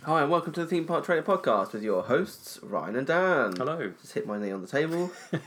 Hi, and welcome to the Theme Park Trainer Podcast with your hosts, Ryan and Dan. Hello. Just hit my knee on the table.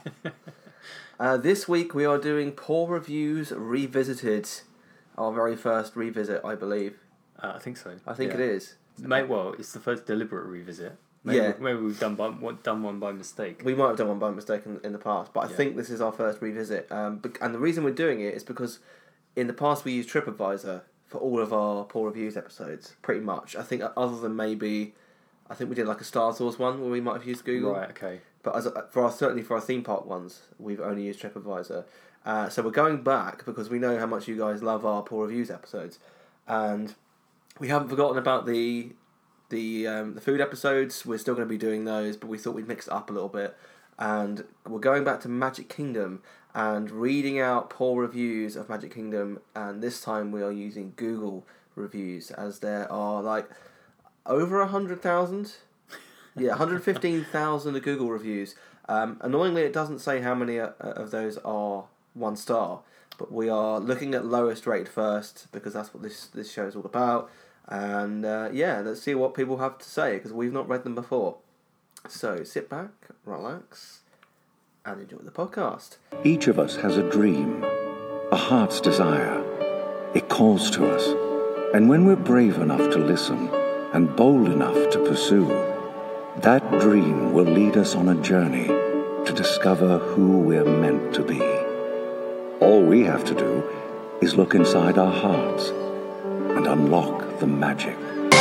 This week we are doing Poor Reviews Revisited. Our very first revisit, I believe. I think so. I think it is. Well, it's the first deliberate revisit. Maybe we've done one by mistake. We might have done one by mistake in the past, but I think this is our first revisit. And the reason we're doing it is because in the past we used TripAdvisor for all of our Poor Reviews episodes, pretty much. I think other than maybe, I think we did like a Star Wars one where we might have used Google. Right, okay. But certainly for our theme park ones, we've only used TripAdvisor. So we're going back because we know how much you guys love our Poor Reviews episodes, and we haven't forgotten about the food episodes. We're still going to be doing those, but we thought we'd mix it up a little bit, and we're going back to Magic Kingdom and reading out poor reviews of Magic Kingdom, and this time we are using Google reviews, as there are like over 100,000. Yeah, 115,000 Google reviews. Annoyingly, it doesn't say how many of those are 1 star, but we are looking at lowest rate first because that's what this show is all about. And let's see what people have to say because we've not read them before. So sit back, relax, and enjoy the podcast. Each of us has a dream, a heart's desire. It calls to us, and when we're brave enough to listen and bold enough to pursue, that dream will lead us on a journey to discover who we're meant to be. All we have to do is look inside our hearts and unlock the magic.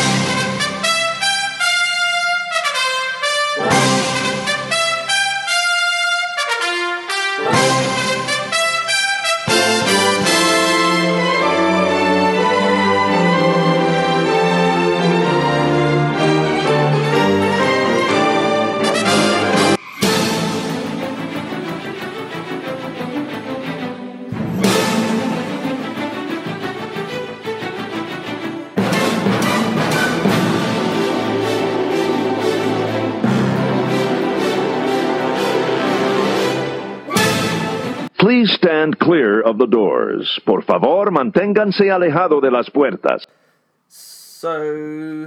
Please stand clear of the doors. Por favor, manténganse alejado de las puertas. So,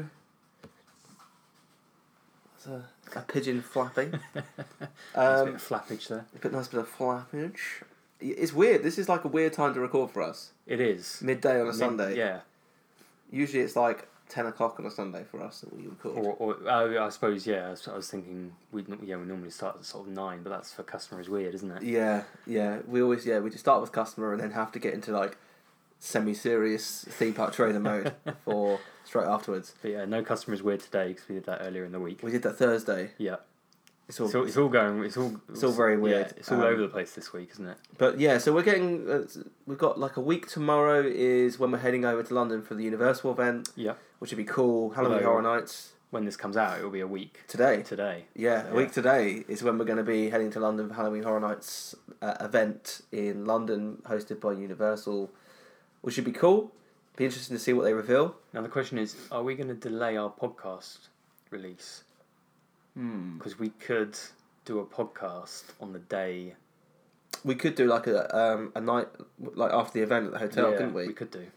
a pigeon flapping. There's a bit of flappage there. A nice bit of flappage. It's weird. This is like a weird time to record for us. It is. Midday on a Sunday. Yeah. Usually it's like 10 o'clock on a Sunday for us that we record. Or I suppose, yeah, I was thinking, we normally start at sort of 9, but that's for customers weird, isn't it? Yeah. We just start with customer and then have to get into like semi-serious theme park trainer mode for straight afterwards. But yeah, no customers weird today because we did that earlier in the week. We did that Thursday. Yeah. It's all very weird. Yeah, it's all over the place this week, isn't it? But yeah, so we've got like a week tomorrow is when we're heading over to London for the Universal event. Yeah. Which would be cool. Halloween Horror Nights. When this comes out, it will be a week. Today. Yeah, So, a week today is when we're going to be heading to London for Halloween Horror Nights event in London, hosted by Universal, which should be cool. Be interesting to see what they reveal. Now the question is, are we going to delay our podcast release? Because we could do a podcast on the day. We could do like a night like after the event at the hotel, couldn't we? We could do.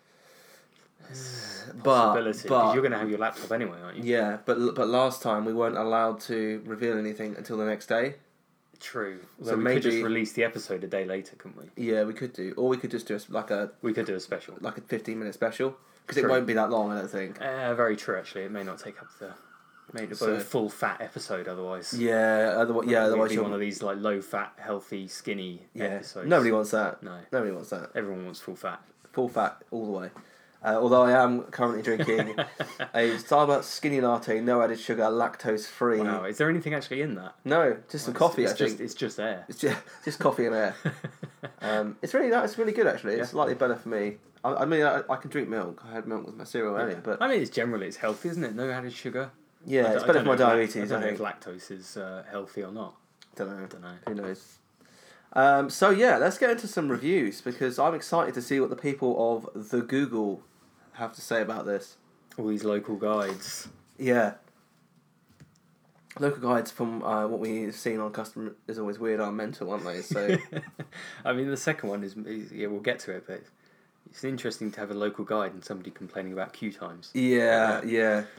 But you're going to have your laptop anyway, aren't you? Yeah, but last time we weren't allowed to reveal anything until the next day. True. So we maybe could just release the episode a day later, couldn't we? Yeah, we could do, or we could just do We could do a special, like a 15-minute special, because it won't be that long, I don't think. Very true. Actually, it may not take up a full fat episode otherwise. Yeah, otherwise it'd be one of these like low fat, healthy, skinny episodes. Nobody wants that. No, nobody wants that. Everyone wants full fat. Full fat all the way. Although I am currently drinking a Starbucks skinny latte, no added sugar, lactose free. Wow, is there anything actually in that? No, just some coffee. I think it's just air. It's just coffee and air. It's really nice. It's really good actually. It's slightly better for me. I mean, I can drink milk. I had milk with my cereal earlier, but I mean, it's healthy, isn't it? No added sugar. Yeah, it's better for my diabetes. I don't know if lactose is healthy or not. Don't know. Who knows? So yeah, let's get into some reviews because I'm excited to see what the people of the Google have to say about this. All these local guides. Yeah. Local guides from what we've seen on Custom is always weird are mental, aren't they? So, I mean, the second one is we'll get to it, but it's interesting to have a local guide and somebody complaining about queue times. Yeah.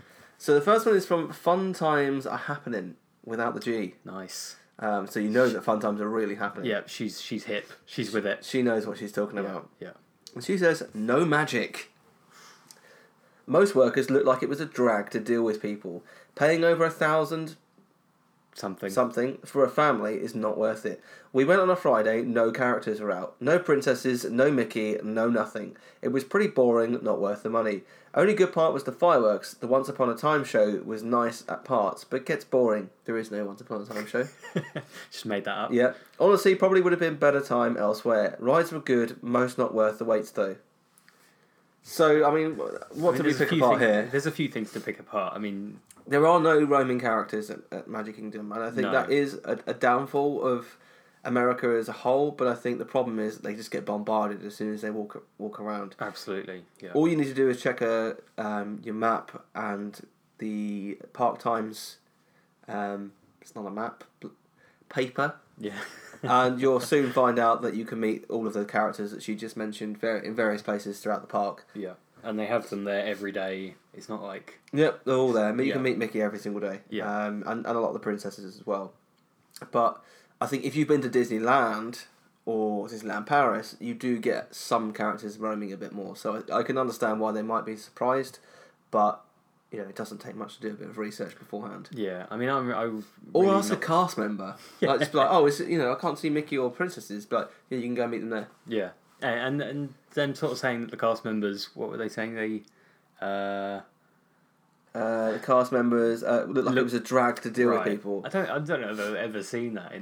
So the first one is from Fun Times Are Happening, without the G. Nice. So you know that fun times are really happening. Yeah, she's hip. She's with it. She knows what she's talking about. Yeah. And she says, no magic. Most workers look like it was a drag to deal with people. Paying over 1,000 something for a family is not worth it. We went on a Friday, no characters were out. No princesses, no Mickey, no nothing. It was pretty boring, not worth the money. Only good part was the fireworks. The Once Upon a Time show was nice at parts, but gets boring. There is no Once Upon a Time show. Just made that up. Yeah. Honestly, probably would have been better time elsewhere. Rides were good, most not worth the waits though. So, I mean, what do we pick apart here? There's a few things to pick apart. I mean, there are no roaming characters at Magic Kingdom, and I think that is a downfall of America as a whole, but I think the problem is they just get bombarded as soon as they walk around. Absolutely, yeah. All you need to do is check your map and the Park Times, it's not a map, paper. Yeah. And you'll soon find out that you can meet all of the characters that she just mentioned in various places throughout the park. Yeah, and they have them there every day. It's not like... Yep, they're all there. You can meet Mickey every single day. Yeah. And a lot of the princesses as well. But I think if you've been to Disneyland or Disneyland Paris, you do get some characters roaming a bit more. So I can understand why they might be surprised, but it doesn't take much to do a bit of research beforehand. Yeah, I mean, I really or ask a cast member. Like, just be like, I can't see Mickey or princesses, but you can go meet them there. Yeah, and them sort of saying that the cast members, what were they saying? The cast members looked like it was a drag to deal with people. I don't know if I've ever seen that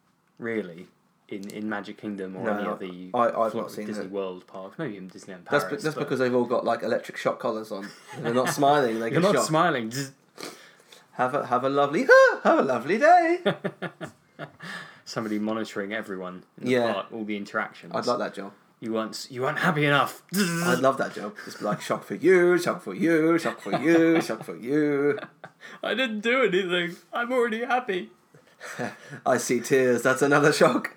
in Magic Kingdom or any of the I've not seen Disney it. World parks. Maybe in Disneyland Paris. That's because they've all got like electric shock collars on. And they're not smiling. They get You're not shocked. smiling. Just Have a lovely day. somebody monitoring everyone in the park, all the interactions. I'd like that job. You weren't happy enough. I'd love that job. Just be like, shock for you, shock for you, shock for you, shock for you. I didn't do anything. I'm already happy. I see tears. That's another shock.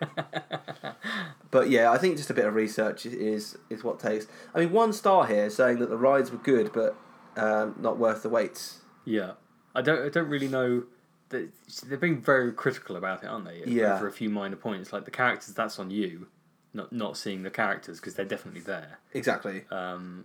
But yeah, I think just a bit of research is what takes. I mean, 1 star here saying that the rides were good, but not worth the waits. Yeah, I don't really know. They're being very critical about it, aren't they? Yeah. For a few minor points, like the characters, that's on you. Not seeing the characters because they're definitely there. Exactly. And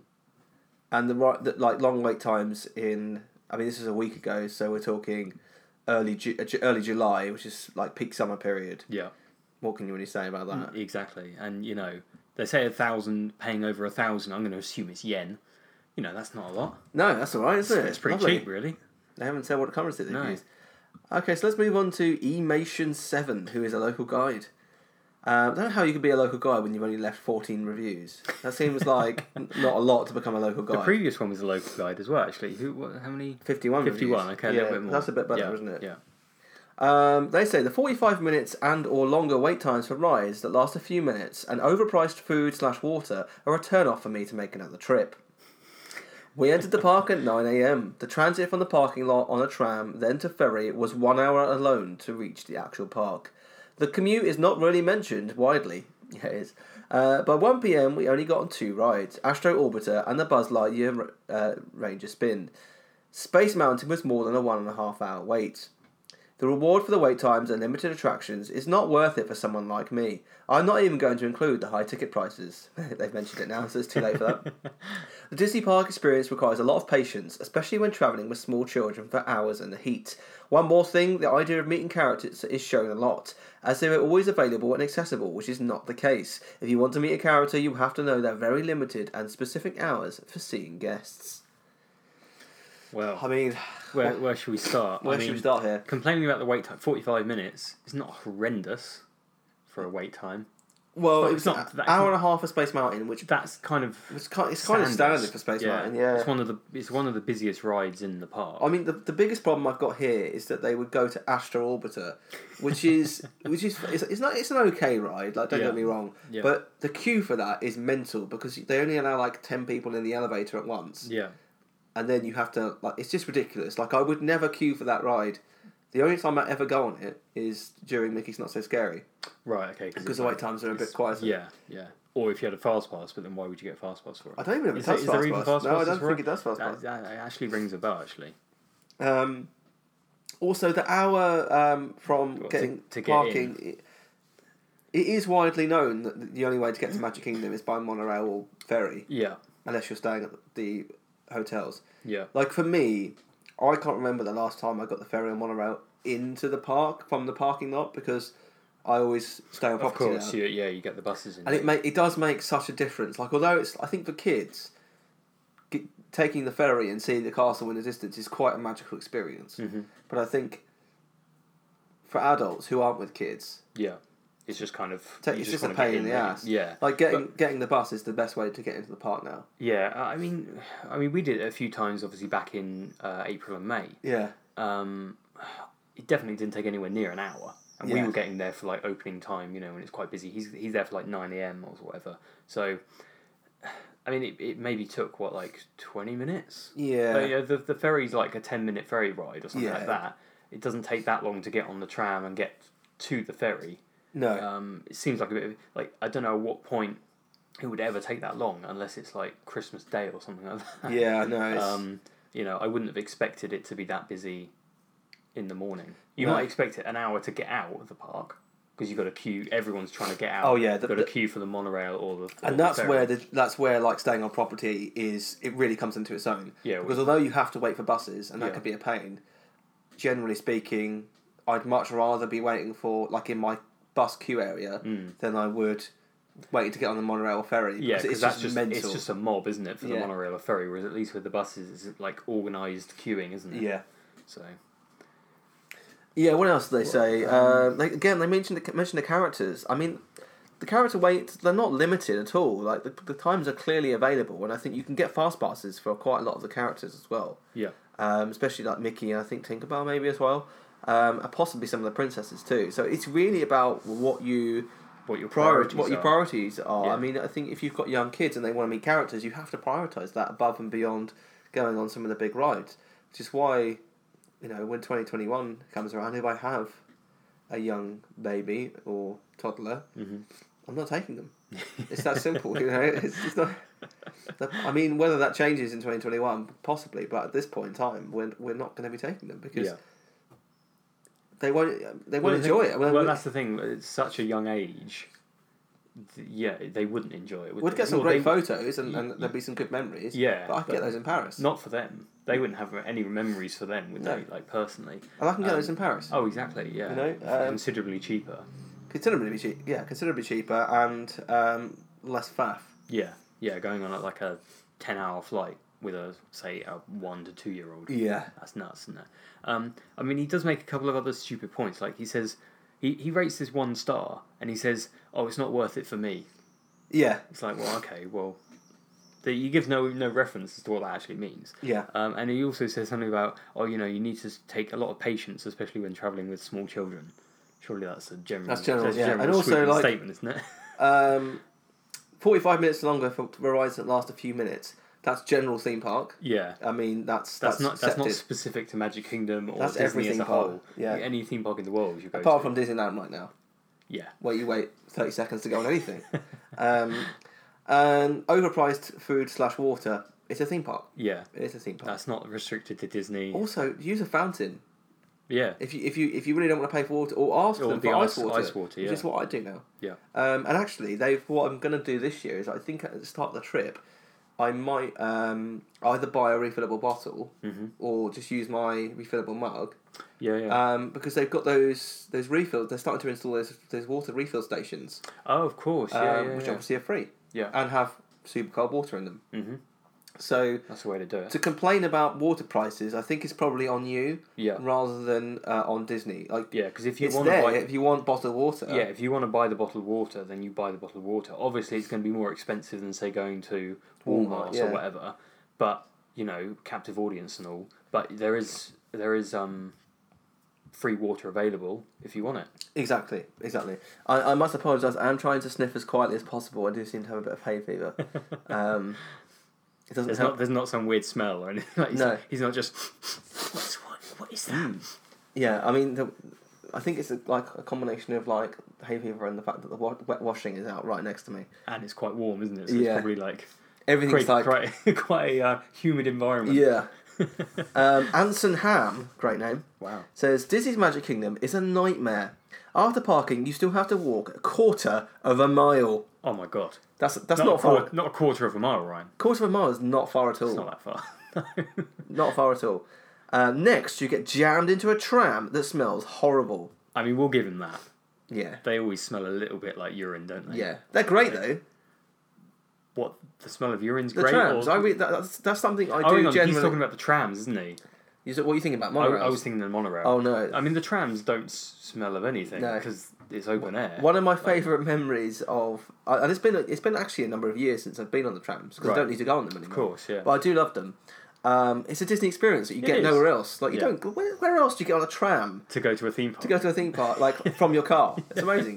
the long wait times in. I mean, this is a week ago, so we're talking early July, which is like peak summer period. Yeah. What can you really say about that? Exactly, and they say 1,000, paying over 1,000. I'm going to assume it's yen. That's not a lot. No, that's all right, isn't it? It's pretty Lovely. cheap, really. They haven't said what currency they've used. Okay, so let's move on to Emation7, who is a local guide. I don't know how you could be a local guide when you've only left 14 reviews. That seems like not a lot to become a local guide. The previous one was a local guide as well, actually. How many? 51 51, reviews. okay, a little bit more. That's a bit better, isn't it? Yeah. They say the 45 minutes and or longer wait times for rides that last a few minutes and overpriced food/water are a turn-off for me to make another trip. We entered the park at 9 a.m. The transit from the parking lot on a tram, then to ferry, was 1 hour alone to reach the actual park. The commute is not really mentioned widely. Yeah, it is. By 1 p.m, we only got on 2 rides, Astro Orbiter and the Buzz Lightyear Ranger Spin. Space Mountain was more than a 1.5 hour wait. The reward for the wait times and limited attractions is not worth it for someone like me. I'm not even going to include the high ticket prices. They've mentioned it now, so it's too late for that. The Disney Park experience requires a lot of patience, especially when travelling with small children for hours in the heat. One more thing, the idea of meeting characters is shown a lot, as they are always available and accessible, which is not the case. If you want to meet a character, you have to know their very limited and specific hours for seeing guests. Well, I mean, where should we start? Where should we start here? Complaining about the wait time, 45 minutes, is not horrendous for a wait time. Well, it was an hour and a half for Space Mountain, which that's kind of it's kind of standard for Space Mountain. Yeah, it's one of the busiest rides in the park. I mean, the biggest problem I've got here is that they would go to Astro Orbiter, which is it's an okay ride. Like, don't get me wrong, but the queue for that is mental because they only allow like 10 people in the elevator at once. Yeah. And then you have to, like, it's just ridiculous. Like, I would never queue for that ride. The only time I ever go on it is during Mickey's Not So Scary. Right, okay. Because the wait times are a bit quieter. Yeah, yeah. Or if you had a fast pass, but then why would you get a fast pass for it? I don't even have a fast pass. No, I don't think it does fast pass. That actually rings a bell, actually. Also, the hour from getting to get parking, it is widely known that the only way to get to Magic Kingdom is by monorail or ferry. Yeah. Unless you're staying at the hotels. Yeah. Like for me, I can't remember the last time I got the ferry or monorail into the park from the parking lot because I always stay on property. Of course, you get the buses in. And it does make such a difference. Like although I think for kids, taking the ferry and seeing the castle in the distance is quite a magical experience. Mm-hmm. But I think for adults who aren't with kids, it's just kind of it's just a pain in the ass. Yeah, like getting the bus is the best way to get into the park now. Yeah, I mean, we did it a few times, obviously back in April and May. Yeah. It definitely didn't take anywhere near an hour, and we were getting there for like opening time. When it's quite busy. He's there for like 9 a.m. or whatever. So, I mean, it maybe took like 20 minutes. Yeah. The ferry's like a 10-minute ferry ride or something like that. It doesn't take that long to get on the tram and get to the ferry. No. It seems like a bit of, like, I don't know at what point it would ever take that long unless it's like Christmas Day or something like that. Yeah, no. I wouldn't have expected it to be that busy in the morning. You might expect it an hour to get out of the park because you've got a queue. Everyone's trying to get out. Oh yeah, you've got a queue for the monorail or the. And that's where like staying on property it really comes into its own. Yeah. Because although you have to wait for buses and that could be a pain, generally speaking, I'd much rather be waiting for like in my bus queue area than I would waiting to get on the monorail or ferry. Yeah, because that's just mental. it's just a mob, isn't it, for the monorail or ferry? Whereas at least with the buses, it's like organised queuing, isn't it? Yeah. So. Yeah. What else do they say? They mentioned the characters. I mean, the character waits, they're not limited at all. Like the times are clearly available, and I think you can get fast passes for quite a lot of the characters as well. Yeah. Especially like Mickey and I think Tinkerbell maybe as well. And possibly some of the princesses too. So it's really about what your priorities are. Yeah. I mean, I think if you've got young kids and they want to meet characters, you have to prioritise that above and beyond going on some of the big rides. Which is why, when 2021 comes around, if I have a young baby or toddler, I'm not taking them. It's that simple, It's not. I mean, whether that changes in 2021, possibly, but at this point in time, we're not going to be taking them because. Yeah. They won't enjoy it. Well, that's the thing. It's such a young age. Yeah, they wouldn't enjoy it. We'd get some great photos and there'd be some good memories. Yeah, but I could get those in Paris. Not for them. They wouldn't have any memories for them, would they? Like personally. And I can get those in Paris. Oh, exactly. Yeah. Considerably cheaper. Considerably cheaper and less faff. Yeah. Going on like a 10-hour flight with a 1 to 2 year old. Yeah, that's nuts, isn't it? I mean, he does make a couple of other stupid points. Like he says, he rates this 1 star, and he says, "Oh, it's not worth it for me." Yeah, it's like, well, okay, well, he gives no reference as to what that actually means. Yeah, and he also says something about, you need to take a lot of patience, especially when travelling with small children. Surely that's a general. And also like statement, isn't it? 45 minutes longer for rides that last a few minutes. That's general theme park. Yeah, I mean that's not specific to Magic Kingdom or that's Disney as a whole. Yeah, any theme park in the world you go apart from Disneyland right now. Yeah, where you wait 30 seconds to go on anything. And overpriced food/water. It's a theme park. Yeah, it's a theme park. That's not restricted to Disney. Also, use a fountain. Yeah. If you really don't want to pay for water, or ask them for ice water, yeah. Which is what I do now. Yeah. And actually, what I'm going to do this year is I think at the start of the trip, I might either buy a refillable bottle or just use my refillable mug. Yeah. Because they've got those refills. They're starting to install those water refill stations. Oh, of course. Which obviously are free. Yeah. And have super cold water in them. Mm-hmm. So that's the way to do it. To complain about water prices, I think it's probably on you, rather than on Disney. Because if you if you want bottled water, if you want to buy the bottled water, then you buy the bottled water. Obviously, it's going to be more expensive than say going to Walmart or whatever. But captive audience and all. But there is free water available if you want it. Exactly. I must apologise. I am trying to sniff as quietly as possible. I do seem to have a bit of hay fever. There's not some weird smell or anything. He's not just. What is that? Yeah, I mean, I think it's a combination of hay fever and the fact that the wet washing is out right next to me, and it's quite warm, isn't it? So it's probably everything's quite a humid environment. Yeah, Anson Ham, great name, Wow. says Disney's Magic Kingdom is a nightmare. After parking, you still have to walk a quarter of a mile. Oh my god. That's not far. Not a quarter of a mile, Ryan. Quarter of a mile is not far at all. It's not that far. Not far at all. Next, you get jammed into a tram that smells horrible. I mean, we'll give him that. Yeah. They always smell a little bit like urine, don't they? Yeah. They're great, though. What, the smell of urine's The great? trams. Or... That's something I Oh, do hang on, generally... he's talking about the trams, isn't he? What are you thinking about? Monorails? I was thinking the monorail. Oh, no. I mean, the trams don't smell of anything No. because it's open air. One of my favourite memories of... And it's been actually a number of years since I've been on the trams, because I Right. don't need to go on them anymore. Of course, yeah. But I do love them. It's a Disney experience that you get is. nowhere else. Like, you Yeah. don't... Where else do you get on a tram? To go to a theme park. To go to a theme park, like, from your car. It's amazing.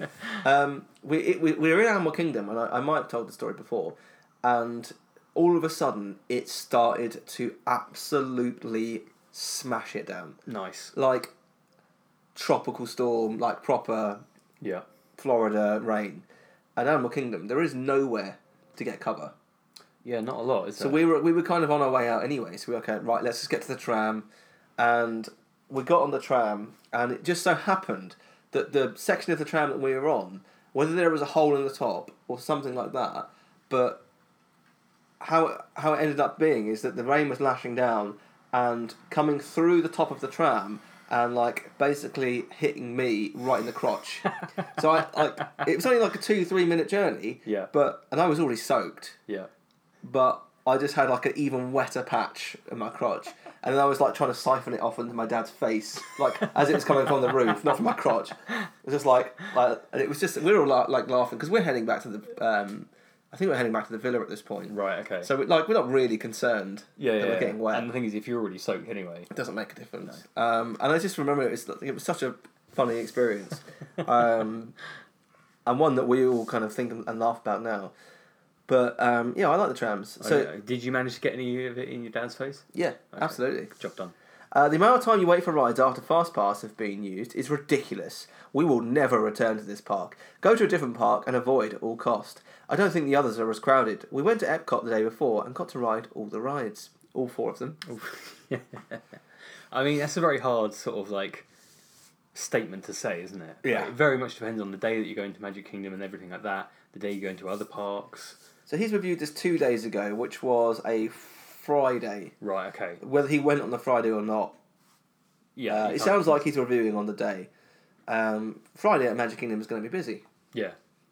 We were in Animal Kingdom, and I might have told the story before, and all of a sudden, it started to absolutely smash it down. Nice. Like, tropical storm, like proper Yeah. Florida rain. At Animal Kingdom, there is nowhere to get cover. Yeah, not a lot, is So there? we were kind of on our way out anyway. So we were okay, right, let's just get to the tram. And we got on the tram, and it just so happened that the section of the tram that we were on, whether there was a hole in the top or something like that, but how it ended up being is that the rain was lashing down and coming through the top of the tram and like basically hitting me right in the crotch. So it was only like a 2-3 minute journey. Yeah. And I was already soaked. Yeah. But I just had like an even wetter patch in my crotch, and then I was like trying to siphon it off into my dad's face, like as it was coming from the roof, not from my crotch. It was just like, and it was just we were all like laughing because we're heading back to the, I think we're heading back to the villa at this point. Right. Okay. So we're not really concerned that we're getting wet. And the thing is, if you're already soaked anyway, It doesn't make a difference. And I just remember it was such a funny experience, and one that we all kind of think and laugh about now. But yeah, I like the trams. So yeah. Did you manage to get any of it in your dad's face? yeah, absolutely. Job done. The amount of time you wait for rides after FastPass have been used is ridiculous. We will never return to this park. Go to a different park and avoid at all cost. I don't think the others are as crowded. We went to Epcot the day before and got to ride all the rides. All 4 of them. I mean, that's a very hard sort of like statement to say, isn't it? Yeah. Like, it very much depends on the day that you go into Magic Kingdom and everything like that. The day you go into other parks. So he's reviewed this 2 days ago, which was a Friday. Right. Okay. Whether he went on the Friday or not, Yeah. it sounds like he's reviewing on the day. Friday at Magic Kingdom is going to be busy. Yeah.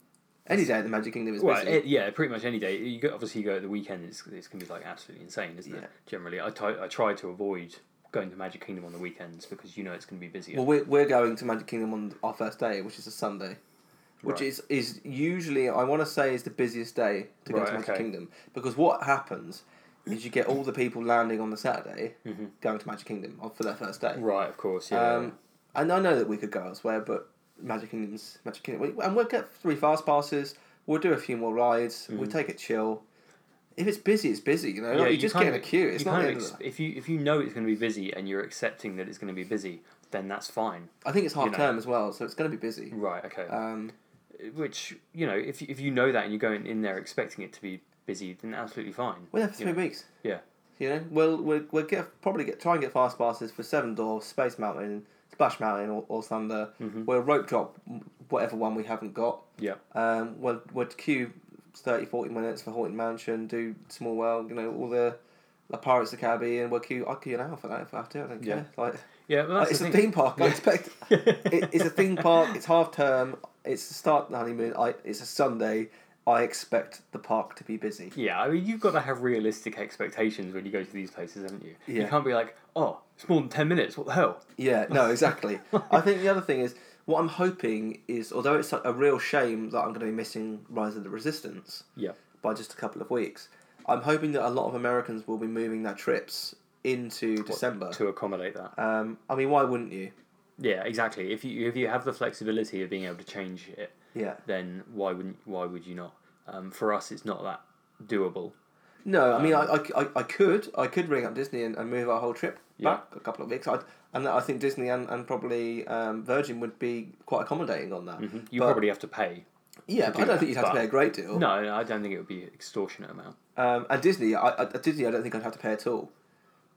Any day at the Magic Kingdom is Well, busy. yeah, pretty much any day. Obviously, you go at the weekend, it's going to be like absolutely insane, isn't Yeah. it? Generally, I try to avoid going to Magic Kingdom on the weekends because you know it's going to be busier. Well, we're going to Magic Kingdom on our first day, which is a Sunday, which Right. is usually, I want to say, is the busiest day to go Right, to Magic okay. Kingdom, because what happens is you get all the people landing on the Saturday Mm-hmm. going to Magic Kingdom for their first day. Right, of course, yeah. And I know that we could go elsewhere, but Magic Kingdom, and we'll get 3 fast passes. We'll do a few more rides. We'll take it chill. If it's busy, it's busy. You know, Yeah, you just kind get in of- a queue. It's you not. kind the of end of the- if you know it's going to be busy and you're accepting that it's going to be busy, then that's fine. I think it's half you know. term as well, so it's going to be busy. Right. Okay. Um, Which if you know that and you're going in there expecting it to be busy, then absolutely fine. we're there for You 3 know. weeks. Yeah. You know, we'll try and get fast passes for Seven Dwarfs, Space Mountain, Splash Mountain, or Thunder. Mm-hmm. We'll rope drop whatever one we haven't got. Yeah. We'll queue 30-40 minutes for Haunted Mansion, do Small World, you know, all the Pirates of the Caribbean. I'll queue an hour for that if I have to. I don't care. Like, Yeah. Well, that's it's the a thing. theme park. I expect it's a theme park. It's half term. It's the start of the honeymoon. It's a Sunday. I expect the park to be busy. Yeah, I mean, you've got to have realistic expectations when you go to these places, haven't you? Yeah. You can't be like, oh, it's more than 10 minutes, what the hell? Yeah, no, exactly. I think the other thing is, what I'm hoping is, although it's a real shame that I'm going to be missing Rise of the Resistance Yeah. by just a couple of weeks, I'm hoping that a lot of Americans will be moving their trips into December. To accommodate that. I mean, why wouldn't you? Yeah, exactly. If you have the flexibility of being able to change it, Yeah. then why would you not? For us, it's not that doable. No, I mean, I could ring up Disney and move our whole trip back a couple of weeks. And I think Disney and probably Virgin would be quite accommodating on that. Mm-hmm. You But- probably have to pay. Yeah, but I don't think you'd have to but- pay a great deal. No, I don't think it would be an extortionate amount. And Disney, I don't think I'd have to pay at all.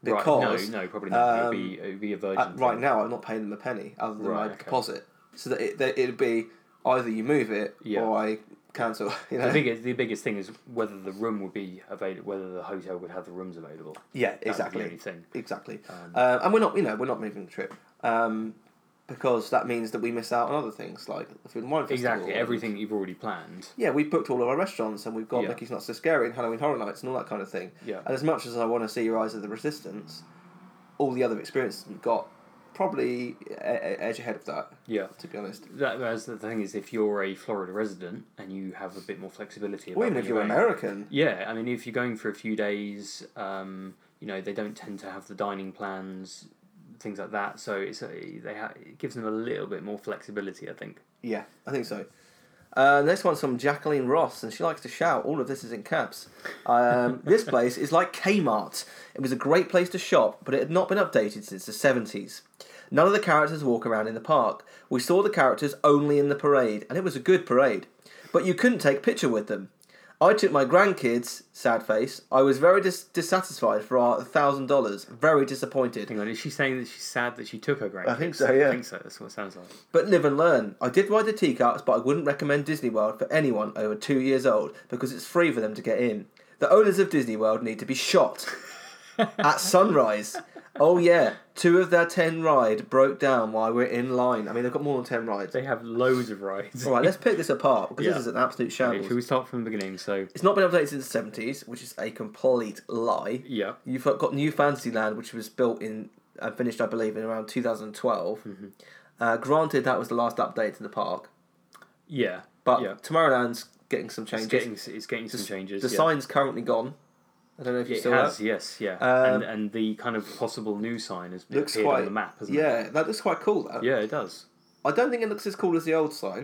because no, probably not. It would be a virgin. Right now, I'm not paying them a penny other than my okay. deposit. So that it'd be either you move it or I cancel. You know? The biggest thing is whether the room would be available, whether the hotel would have the rooms available. Yeah, exactly. That would be the only thing. Exactly. And we're not moving the trip. Because that means that we miss out on other things like the Food and Wine Festival. Exactly, everything you've already planned. Yeah, we've booked all of our restaurants and we've got Mickey's Not So Scary and Halloween Horror Nights and all that kind of thing. Yeah. And as much as I want to see Rise of the Resistance, all the other experiences we've got probably edge ahead of that. Yeah. To be honest. That's the thing is, if you're a Florida resident and you have a bit more flexibility, Or even if you're American. Yeah, I mean, if you're going for a few days, they don't tend to have the dining plans, things like that. So it gives them a little bit more flexibility, I think. Yeah, I think so. Next one's from Jacqueline Ross, and she likes to shout. All of this is in caps. This place is like Kmart. It was a great place to shop, but it had not been updated since the 70s. None of the characters walk around in the park. We saw the characters only in the parade, and it was a good parade. But you couldn't take a picture with them. I took my grandkids, sad face. I was very dissatisfied for our $1,000. Very disappointed. Hang on, is she saying that she's sad that she took her grandkids? I think so, yeah. I think so, that's what it sounds like. But live and learn. I did ride the teacups, but I wouldn't recommend Disney World for anyone over 2 years old because it's free for them to get in. The owners of Disney World need to be shot at sunrise. Oh yeah, 2 of their 10 ride broke down while we're in line. I mean, they've got more than 10 rides. They have loads of rides. All right, let's pick this apart because this is an absolute shambles. Okay, shall we start from the beginning? So it's not been updated since the 70s, which is a complete lie. Yeah. You've got New Fantasyland, which was built in and finished, I believe, in around 2012. Mm-hmm. Granted, that was the last update to the park. Yeah. But Tomorrowland's getting some changes. It's getting some changes. The sign's currently gone. I don't know if you saw that. Yes, yeah. And the kind of possible new sign has appeared on the map, hasn't it? Yeah, that looks quite cool, that. Yeah, it does. I don't think it looks as cool as the old sign.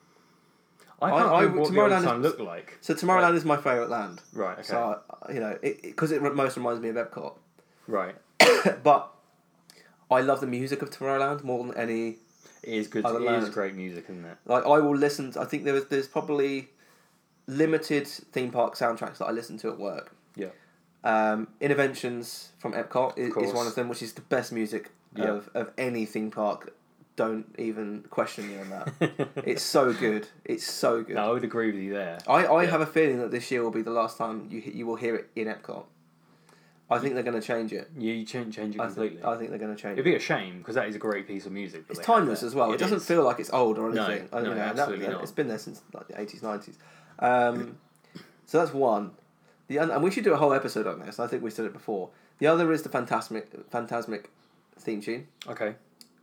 I can't remember what the old sign looked like. So Tomorrowland is my favourite land. Right, okay. So, because it most reminds me of Epcot. Right. But I love the music of Tomorrowland more than any It is good. other It land. is great music, isn't it? Like, I will listen I think there's probably limited theme park soundtracks that I listen to at work. Yeah. Interventions from Epcot is one of them, which is the best music of any theme park. Don't even question me on that. It's so good. It's so good. No, I would agree with you there. I have a feeling that this year will be the last time you will hear it in Epcot. I think they're going to change it. Yeah, you change it completely. I think they're going to change It'd be a shame because that is a great piece of music. It's timeless as well. It doesn't feel like it's old or No, anything. absolutely not. It's been there since like the 80s, 90s. So that's one. And we should do a whole episode on this. I think we said it before. The other is the Phantasmic theme tune. Okay.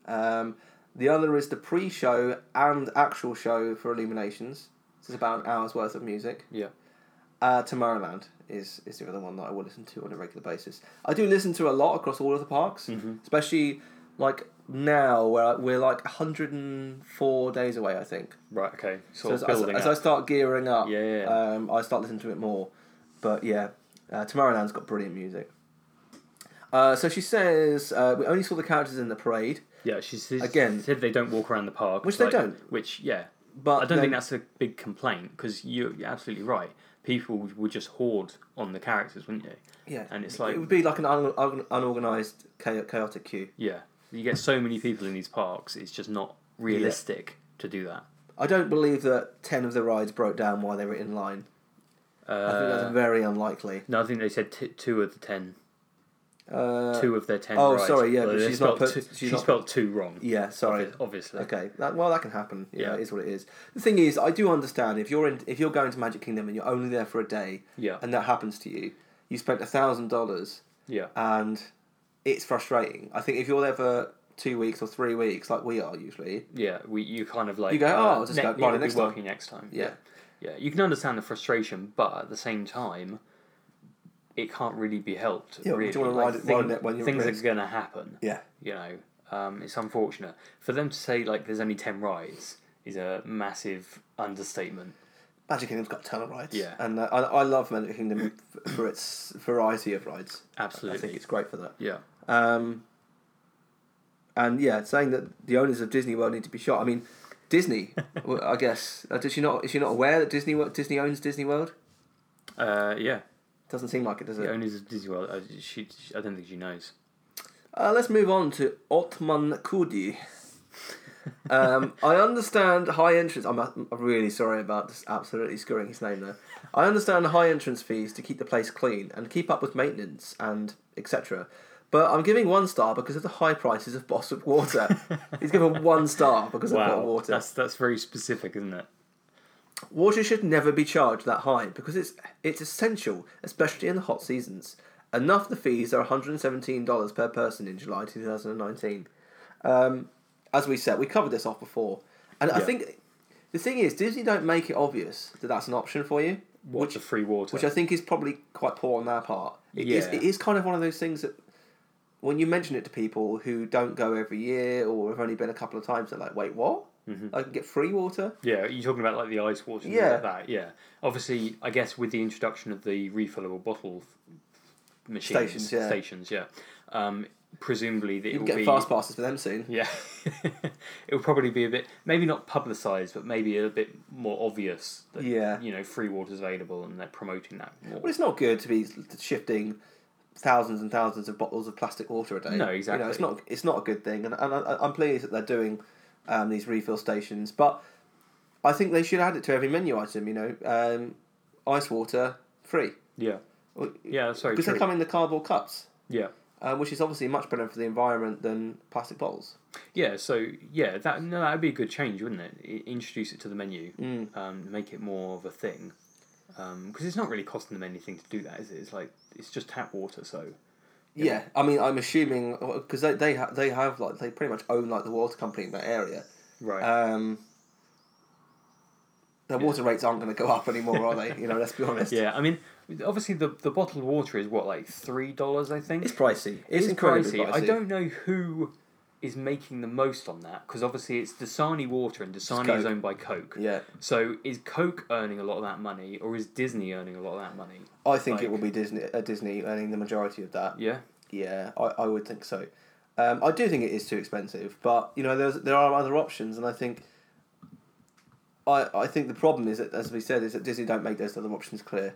The other is the pre-show and actual show for Illuminations. This is about an hour's worth of music. Yeah. Tomorrowland is the other one that I will listen to on a regular basis. I do listen to a lot across all of the parks, especially like now where we're like 104 days away, I think. Right. Okay. So as I start gearing up, Yeah. I start listening to it more. But yeah, Tomorrowland's got brilliant music. So she says we only saw the characters in the parade. Yeah, she said they don't walk around the park. Which they don't. Which, yeah. But I don't think that's a big complaint because you're absolutely right. People would just hoard on the characters, wouldn't you? Yeah. And it's like... It would be like an unorganised, chaotic queue. Yeah. You get so many people in these parks, it's just not realistic to do that. I don't believe that 10 of the rides broke down while they were in line. I think that's very unlikely. No, I think they said 2 of the 10. 2 of their 10 Oh, rides. sorry, yeah, Well, but they she's not spelled put... She spelled 2 wrong. Yeah, sorry. Obviously. Okay, that can happen. Yeah, Yeah. it is what it is. The thing is, I do understand if you're going to Magic Kingdom and you're only there for a day, Yeah. and that happens to you, you spent $1,000, Yeah. and it's frustrating. I think if you're there for 2 weeks or 3 weeks, like we are usually, Yeah, you kind of like... You go, I'll just go ride it next time. working next time. yeah. Yeah, you can understand the frustration, but at the same time, it can't really be helped. Yeah, really. do you want to ride it when you're things at are risk? going to happen. Yeah. You know, it's unfortunate for them to say like there's only 10 rides is a massive understatement. Magic Kingdom's got a ton of rides. Yeah. And I love Magic Kingdom for its variety of rides. Absolutely, I think it's great for that. Yeah. And yeah, saying that the owners of Disney World need to be shot. I mean, Disney, well, I guess. Is she not aware that Disney owns Disney World? Yeah. Doesn't seem like it, does it? The owners of Disney World, I don't think she knows. Let's move on to Otman Kudi. I understand high entrance... I'm really sorry about just absolutely screwing his name there. I understand high entrance fees to keep the place clean and keep up with maintenance and etc. But I'm giving 1 star because of the high prices of bottled water. He's given 1 star because of bottled water. That's very specific, isn't it? Water should never be charged that high because it's essential, especially in the hot seasons. Enough the fees are $117 per person in July 2019. As we said, we covered this off before. And I think the thing is, Disney don't make it obvious that that's an option for you. What's the free water? Which I think is probably quite poor on their part. It is kind of one of those things that when you mention it to people who don't go every year or have only been a couple of times, they're like, wait, what? Mm-hmm. I can get free water? Yeah, you're talking about like the ice water and things like that. Yeah. Obviously, I guess with the introduction of the refillable bottle machines, stations, presumably that it will get be fast passes for them soon. Yeah. It will probably be a bit, maybe not publicised, but maybe a bit more obvious that free water's available and they're promoting that more. Well, it's not good to be shifting thousands and thousands of bottles of plastic water a day. No, exactly. It's not a good thing, and I'm pleased that they're doing these refill stations, but I think they should add it to every menu item. Ice water free. Yeah. Yeah, sorry. Because they come in the cardboard cups. Yeah. Which is obviously much better for the environment than plastic bottles. Yeah. So that would be a good change, wouldn't it? Introduce it to the menu, make it more of a thing. Because it's not really costing them anything to do that, is it? It's just tap water, so. Yeah, I mean, I'm assuming because they pretty much own the water company in that area, right? Their water rates aren't going to go up anymore, are they? Let's be honest. Yeah, I mean, obviously the bottled water is what, like $3, I think. It's pricey. It's incredibly pricey. I don't know who is making the most on that because obviously it's Dasani water and Dasani is owned by Coke. Yeah. So is Coke earning a lot of that money or is Disney earning a lot of that money? I think it will be Disney earning the majority of that. Yeah. Yeah, I would think so. I do think it is too expensive, but there are other options, and I think. I think the problem is that, as we said, is that Disney don't make those other options clear.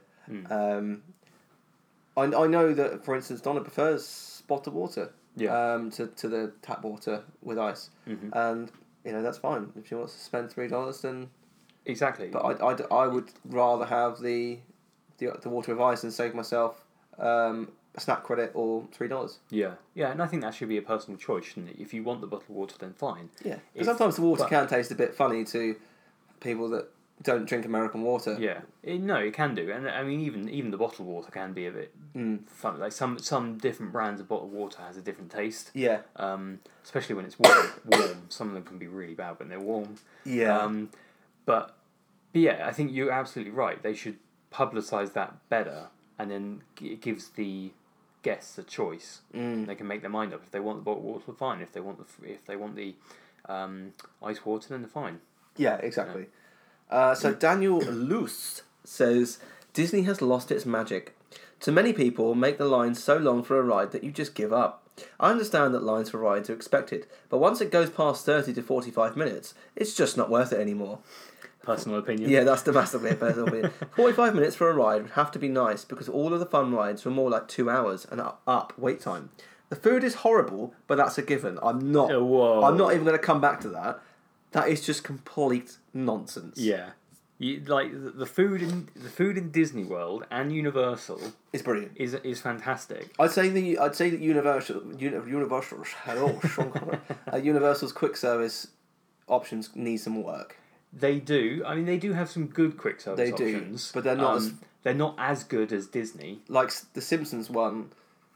I know that, for instance, Donna prefers bottled water. Yeah. To the tap water with ice, and that's fine if she wants to spend $3, then exactly. But I would rather have the water with ice and save myself a snack credit or $3. Yeah, and I think that should be a personal choice, shouldn't it? If you want the bottled water, then fine. Yeah, because sometimes the water can taste a bit funny to people that don't drink American water. Yeah, it can do, and I mean even the bottled water can be a bit funny. Like some different brands of bottled water has a different taste. Yeah. Especially when it's warm. Some of them can be really bad when they're warm. Yeah. But yeah, I think you're absolutely right. They should publicise that better, and then it gives the guests a choice. They can make their mind up. If they want the bottled water, fine. If they want the ice water, then they're fine. Yeah, exactly. So Daniel Luce says, Disney has lost its magic. To many people, make the lines so long for a ride that you just give up. I understand that lines for rides are expected, but once it goes past 30 to 45 minutes, it's just not worth it anymore. Personal opinion. Yeah, that's the massively personal opinion. 45 minutes for a ride would have to be nice because all of the fun rides were more like 2 hours and up wait time. The food is horrible, but that's a given. I'm not even going to come back to that. That is just complete nonsense. Yeah, the food in Disney World and Universal is brilliant. Is fantastic. I'd say that Universal's quick service options need some work. They do. I mean, they do have some good quick service options, but they're not. They're not as good as Disney. Like the Simpsons one.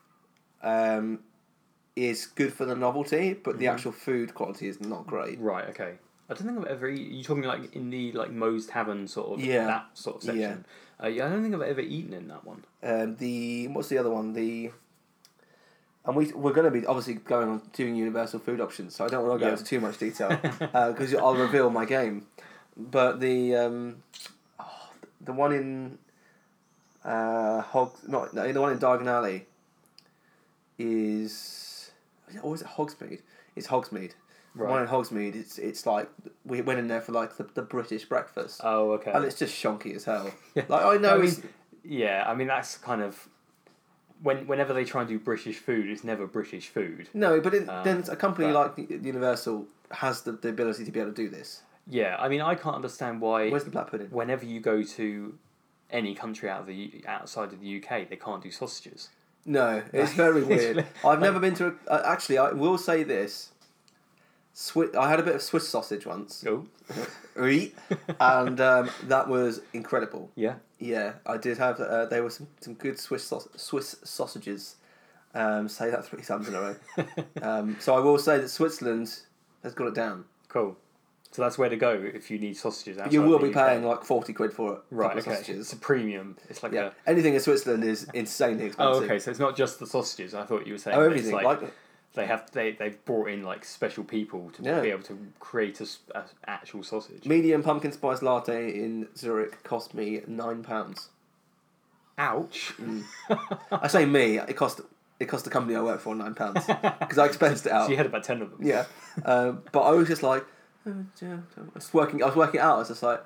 Is good for the novelty, but the actual food quality is not great. Right. Okay. I don't think I've ever eaten... You're talking like in the Moe's Tavern sort of... Yeah. That sort of section. Yeah. I don't think I've ever eaten in that one. What's the other one? And we're going to be obviously going on doing Universal food options, so I don't want to go into too much detail because I'll reveal my game. But the one in the one in Diagon Alley is... Or is it Hogsmeade? It's Hogsmeade. Right. The one in Hogsmeade, it's like we went in there for like the British breakfast. Oh, okay. And it's just shonky as hell. Like I know Yeah, I mean that's kind of whenever they try and do British food, it's never British food. No, but then a company like Universal has the ability to be able to do this. Yeah, I mean I can't understand why. Where's the black pudding? Whenever you go to any country outside of the UK, they can't do sausages. No, it's very weird. I've never been to actually, I will say this. I had a bit of Swiss sausage once. Oh. And that was incredible. Yeah. Yeah, I did have. There were some good Swiss sausages. Say that 3 times in a row. So I will say that Switzerland has got it down. Cool. So that's where to go if you need sausages. You will be paying like 40 quid for it. Right. Okay. It's a premium. It's like anything in Switzerland is insanely expensive. Oh, okay. So it's not just the sausages. I thought you were saying. Oh, everything. They've brought in like special people to be able to create a actual sausage. Medium pumpkin spice latte in Zurich cost me £9. Ouch! I say me. It cost the company I work for £9 because I expensed it out. So you had about 10 of them. Yeah, but I was just like, I was working it out. I was just like,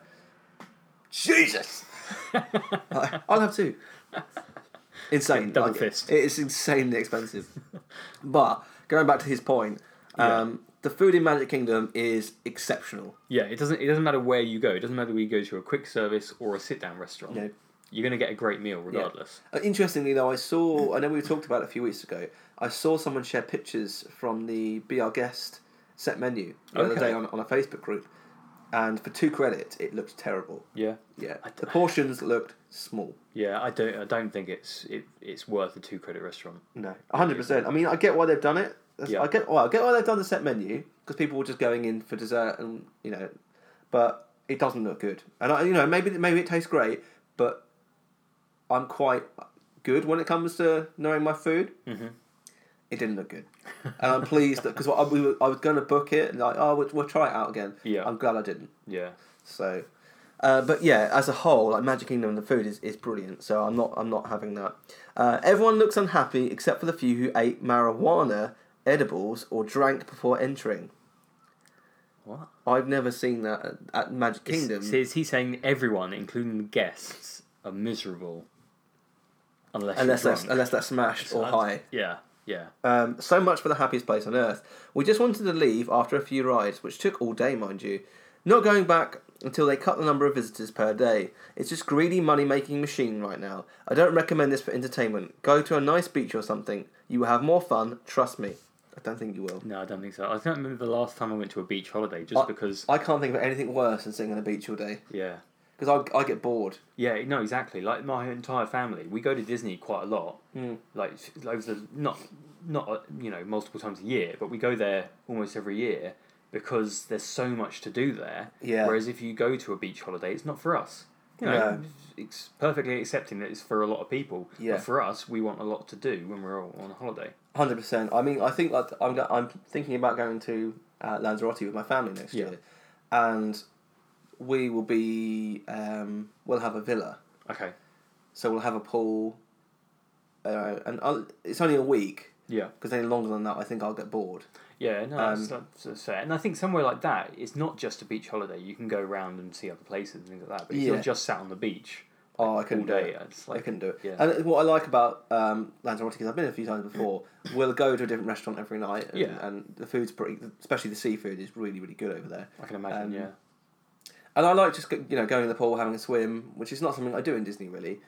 Jesus, I'll have 2. Insane. Double fist. It is insanely expensive. But going back to his point, the food in Magic Kingdom is exceptional. Yeah, it doesn't matter where you go. It doesn't matter whether you go to a quick service or a sit down restaurant. No. You're going to get a great meal regardless. Yeah. Interestingly, though, I know we talked about it a few weeks ago. I saw someone share pictures from the Be Our Guest set menu the other day on a Facebook group, and for 2 credits, it looked terrible. Yeah. Yeah. The portions looked small. Yeah, I don't think it's worth a 2 credit restaurant. No, 100%. I mean, I get why they've done it. Yeah. I get why they've done the set menu because people were just going in for dessert and but it doesn't look good. And maybe it tastes great, but I'm quite good when it comes to knowing my food. Mm-hmm. It didn't look good, and I'm pleased because I was going to book it and we'll try it out again. Yeah, I'm glad I didn't. Yeah. So, but yeah, as a whole, like Magic Kingdom, the food is brilliant. So I'm not having that. Everyone looks unhappy except for the few who ate marijuana edibles or drank before entering. What? I've never seen that at Magic Kingdom. Is he saying everyone, including the guests, are miserable? Unless they're smashed or high. Yeah. So much for the happiest place on earth. We just wanted to leave after a few rides, which took all day, mind you. Not going back until they cut the number of visitors per day. It's just greedy money-making machine right now. I don't recommend this for entertainment. Go to a nice beach or something. You will have more fun, trust me. I don't think you will. No, I don't think so. I don't remember the last time I went to a beach holiday, because... I can't think of anything worse than sitting on a beach all day. Yeah. Because I get bored. Yeah, no, exactly. Like my entire family, we go to Disney quite a lot. Like over the not multiple times a year, but we go there almost every year because there's so much to do there. Yeah. Whereas if you go to a beach holiday, it's not for us. It's perfectly accepting that it's for a lot of people. Yeah. But for us, we want a lot to do when we're all on a holiday. 100%. I mean, I think like I'm thinking about going to Lanzarote with my family next year, and we will be we'll have a villa. Okay. So we'll have a pool, and it's only a week. Yeah. Because any longer than that, I think I'll get bored. Yeah, no, that's fair. And I think somewhere like that, it's not just a beach holiday. You can go around and see other places and things like that. But if you're just sat on the beach, I couldn't do it. I couldn't do it. Yeah. And what I like about Lanzarote, because I've been a few times before, we'll go to a different restaurant every night, and the food's especially the seafood is really, really good over there. I can imagine, yeah. And I like just going in the pool, having a swim, which is not something I do in Disney really.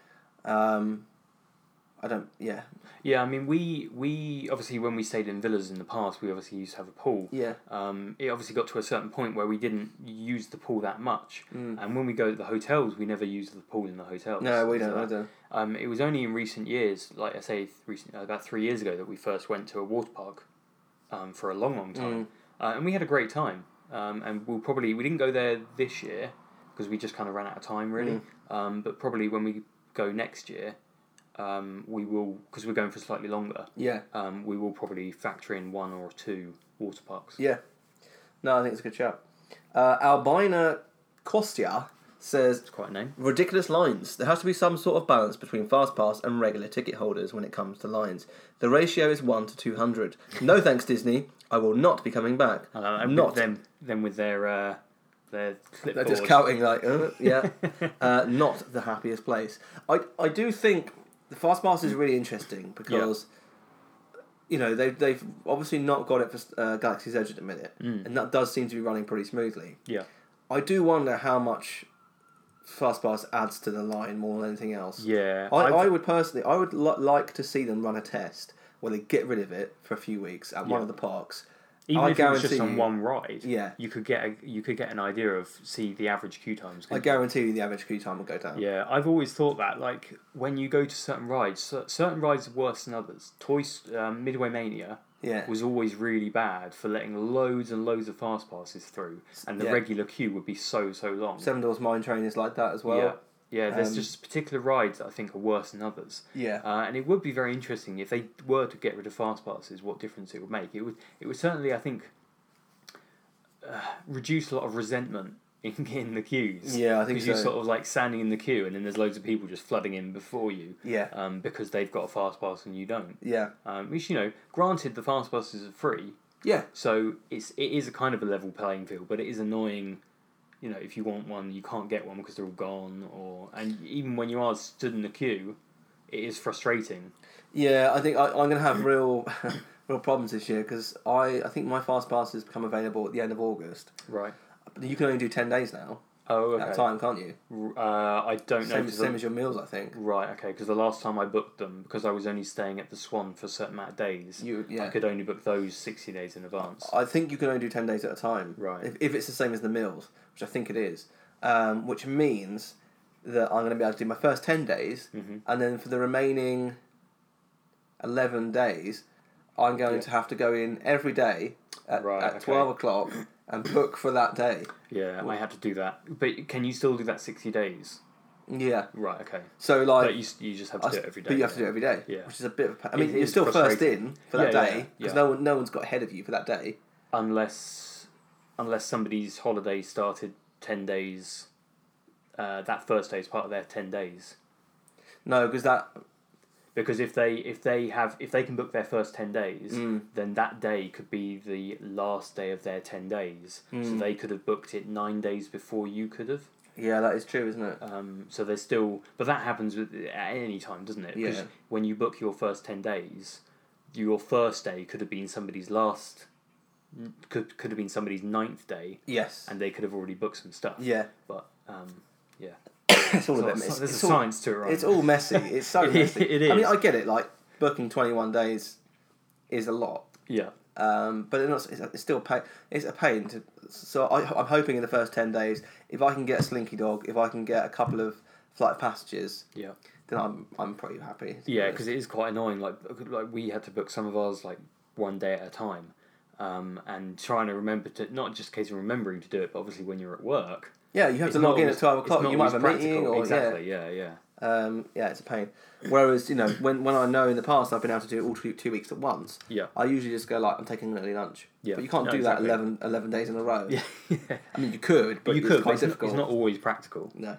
I don't. Yeah. Yeah, I mean, we obviously when we stayed in villas in the past, we obviously used to have a pool. Yeah. It obviously got to a certain point where we didn't use the pool that much, and when we go to the hotels, we never use the pool in the hotels. No, we don't. I don't. It was only in recent years, like I say, about 3 years ago, that we first went to a water park, for a long, long time, and we had a great time. And we didn't go there this year because we just kind of ran out of time really. But probably when we go next year, we will, because we're going for slightly longer. Yeah. We will probably factor in 1 or 2 water parks. Yeah. No, I think it's a good shout. Albina Kostya says, It's quite a name. Ridiculous lines. There has to be some sort of balance between FastPass and regular ticket holders when it comes to lines. The ratio is 1 to 200. No thanks, Disney. I will not be coming back. Not them with their their clipboard. They're just counting like, not the happiest place. I do think the fast pass is really interesting because they've obviously not got it for Galaxy's Edge at the minute, and that does seem to be running pretty smoothly. Yeah, I do wonder how much fast pass adds to the line more than anything else. Yeah, I would personally, like to see them run a test where they get rid of it for a few weeks at one of the parks. Even if it was just on you, one ride, yeah, you could get an idea of the average queue times. I guarantee you the average queue time will go down. Yeah, I've always thought that, like, when you go to certain rides are worse than others. Midway Mania was always really bad for letting loads and loads of fast passes through, and the regular queue would be so long. Seven Dwarfs Mine Train is like that as well. Yeah, there's just particular rides that I think are worse than others. Yeah. And it would be very interesting if they were to get rid of fast passes, what difference it would make. It would certainly, I think, reduce a lot of resentment in the queues. Yeah, I think so. Because you're sort of like standing in the queue and then there's loads of people just flooding in before you. Yeah. Because they've got a fast pass and you don't. Yeah. Which, granted the fast passes are free. Yeah. So it is a kind of a level playing field, but it is annoying. If you want one, you can't get one because they're all gone. And even when you are stood in the queue, it is frustrating. Yeah, I think I'm going to have real problems this year because I think my fast passes become available at the end of August. Right. But you can only do 10 days now. Oh, okay. At a time, can't you? I don't know. Same as your meals, I think. Right, okay, because the last time I booked them, because I was only staying at the Swan for a certain amount of days, I could only book those 60 days in advance. I think you can only do 10 days at a time. Right. If it's the same as the meals, which I think it is. Which means that I'm going to be able to do my first 10 days, and then for the remaining 11 days, I'm going to have to go in every day at 12 o'clock and book for that day. Yeah, I had to do that. But can you still do that 60 days? Yeah. Right, okay. So, like... But you just have to do it every day. But you have to do it every day. Yeah. Which is a bit of a... I mean, you're still first in for that day, because no one's got ahead of you for that day. Unless somebody's holiday started 10 days... that first day is part of their 10 days. No, because that... Because if they can book their first 10 days, then that day could be the last day of their 10 days. So they could have booked it 9 days before you could have. Yeah, that is true, isn't it? So there's still... But that happens at any time, doesn't it? Because when you book your first 10 days, your first day could have been somebody's last... Could have been somebody's 9th day. Yes. And they could have already booked some stuff. Yeah. But, yeah. It's all a bit messy. There's a science to it, right? It's all messy. It's so messy. It is. I mean, I get it. Like, booking 21 days is a lot. Yeah. But it's still it's a pain. So I'm hoping in the first 10 days, if I can get a Slinky Dog, if I can get a couple of Flight of Passages, then I'm pretty happy. Yeah, because it is quite annoying. Like we had to book some of ours like one day at a time, and trying to remember to not just a case of remembering to do it, but obviously when you're at work. Yeah, you have to log in at 12 o'clock. You might have a meeting or exactly. Yeah. It's a pain. Whereas when I know in the past I've been able to do it all 2 weeks at once. Yeah. I usually just go like I'm taking an early lunch. Yeah. But you can't do that 11 days in a row. Yeah. I mean you could, but it's quite difficult. It's not always practical. No.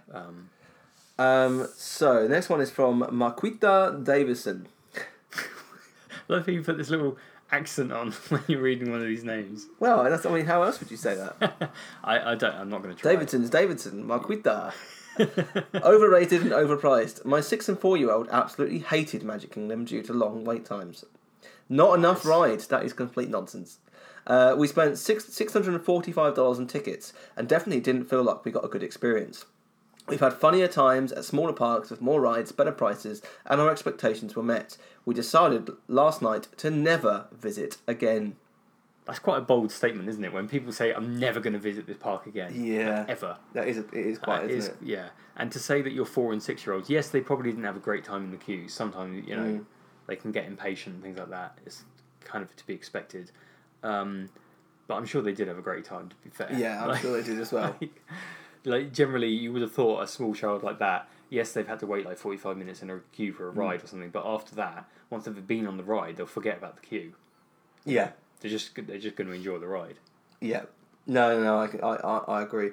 So the next one is from Marquita Davison. I love how you put this little accent on when you're reading one of these names. Well, how else would you say that? I'm not going to try. Davidson, Marquita. Overrated and overpriced. My 6 and 4-year-old absolutely hated Magic Kingdom due to long wait times. Not enough rides. That is complete nonsense. We spent $645 on tickets and definitely didn't feel like we got a good experience. We've had funnier times at smaller parks with more rides, better prices, and our expectations were met. We decided last night to never visit again. That's quite a bold statement, isn't it? When people say, I'm never going to visit this park again. Yeah. Ever. It is quite, isn't it? Yeah. And to say that you're 4 and 6-year-olds, yes, they probably didn't have a great time in the queue. Sometimes, they can get impatient and things like that. It's kind of to be expected. But I'm sure they did have a great time, to be fair. Yeah, I'm sure they did as well. Like generally, you would have thought a small child like that, yes, they've had to wait like 45 minutes in a queue for a ride or something, but after that, once they've been on the ride, they'll forget about the queue. Yeah. They're just going to enjoy the ride. Yeah. No, I agree.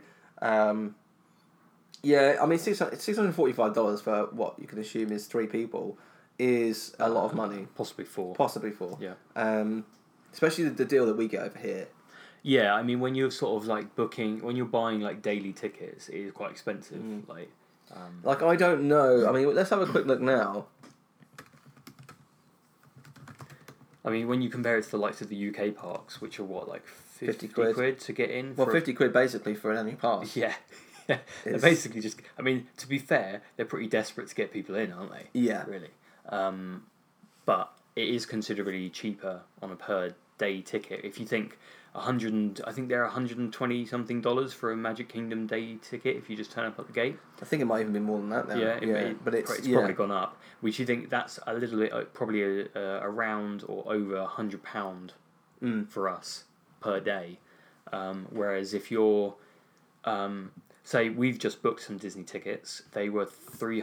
Yeah, I mean, $645 for what you can assume is 3 people is a lot of money. Possibly 4. Possibly 4. Yeah. Especially the deal that we get over here. Yeah, I mean, when you're sort of like when you're buying like daily tickets, it is quite expensive. Like, I don't know. I mean, let's have a quick look now. I mean, when you compare it to the likes of the UK parks, which are what, like 50 quid to get in? Well, 50 quid basically for an annual pass. Yeah. They're basically just... I mean, to be fair, they're pretty desperate to get people in, aren't they? Yeah. Really. But it is considerably cheaper on a per day ticket. If you think I think they're $120 something for a Magic Kingdom day ticket if you just turn up at the gate. I think it might even be more than that now. Yeah, but it's probably gone up. Which you think that's a little bit, probably around or over £100 for us per day. Whereas if you're, say we've just booked some Disney tickets, they were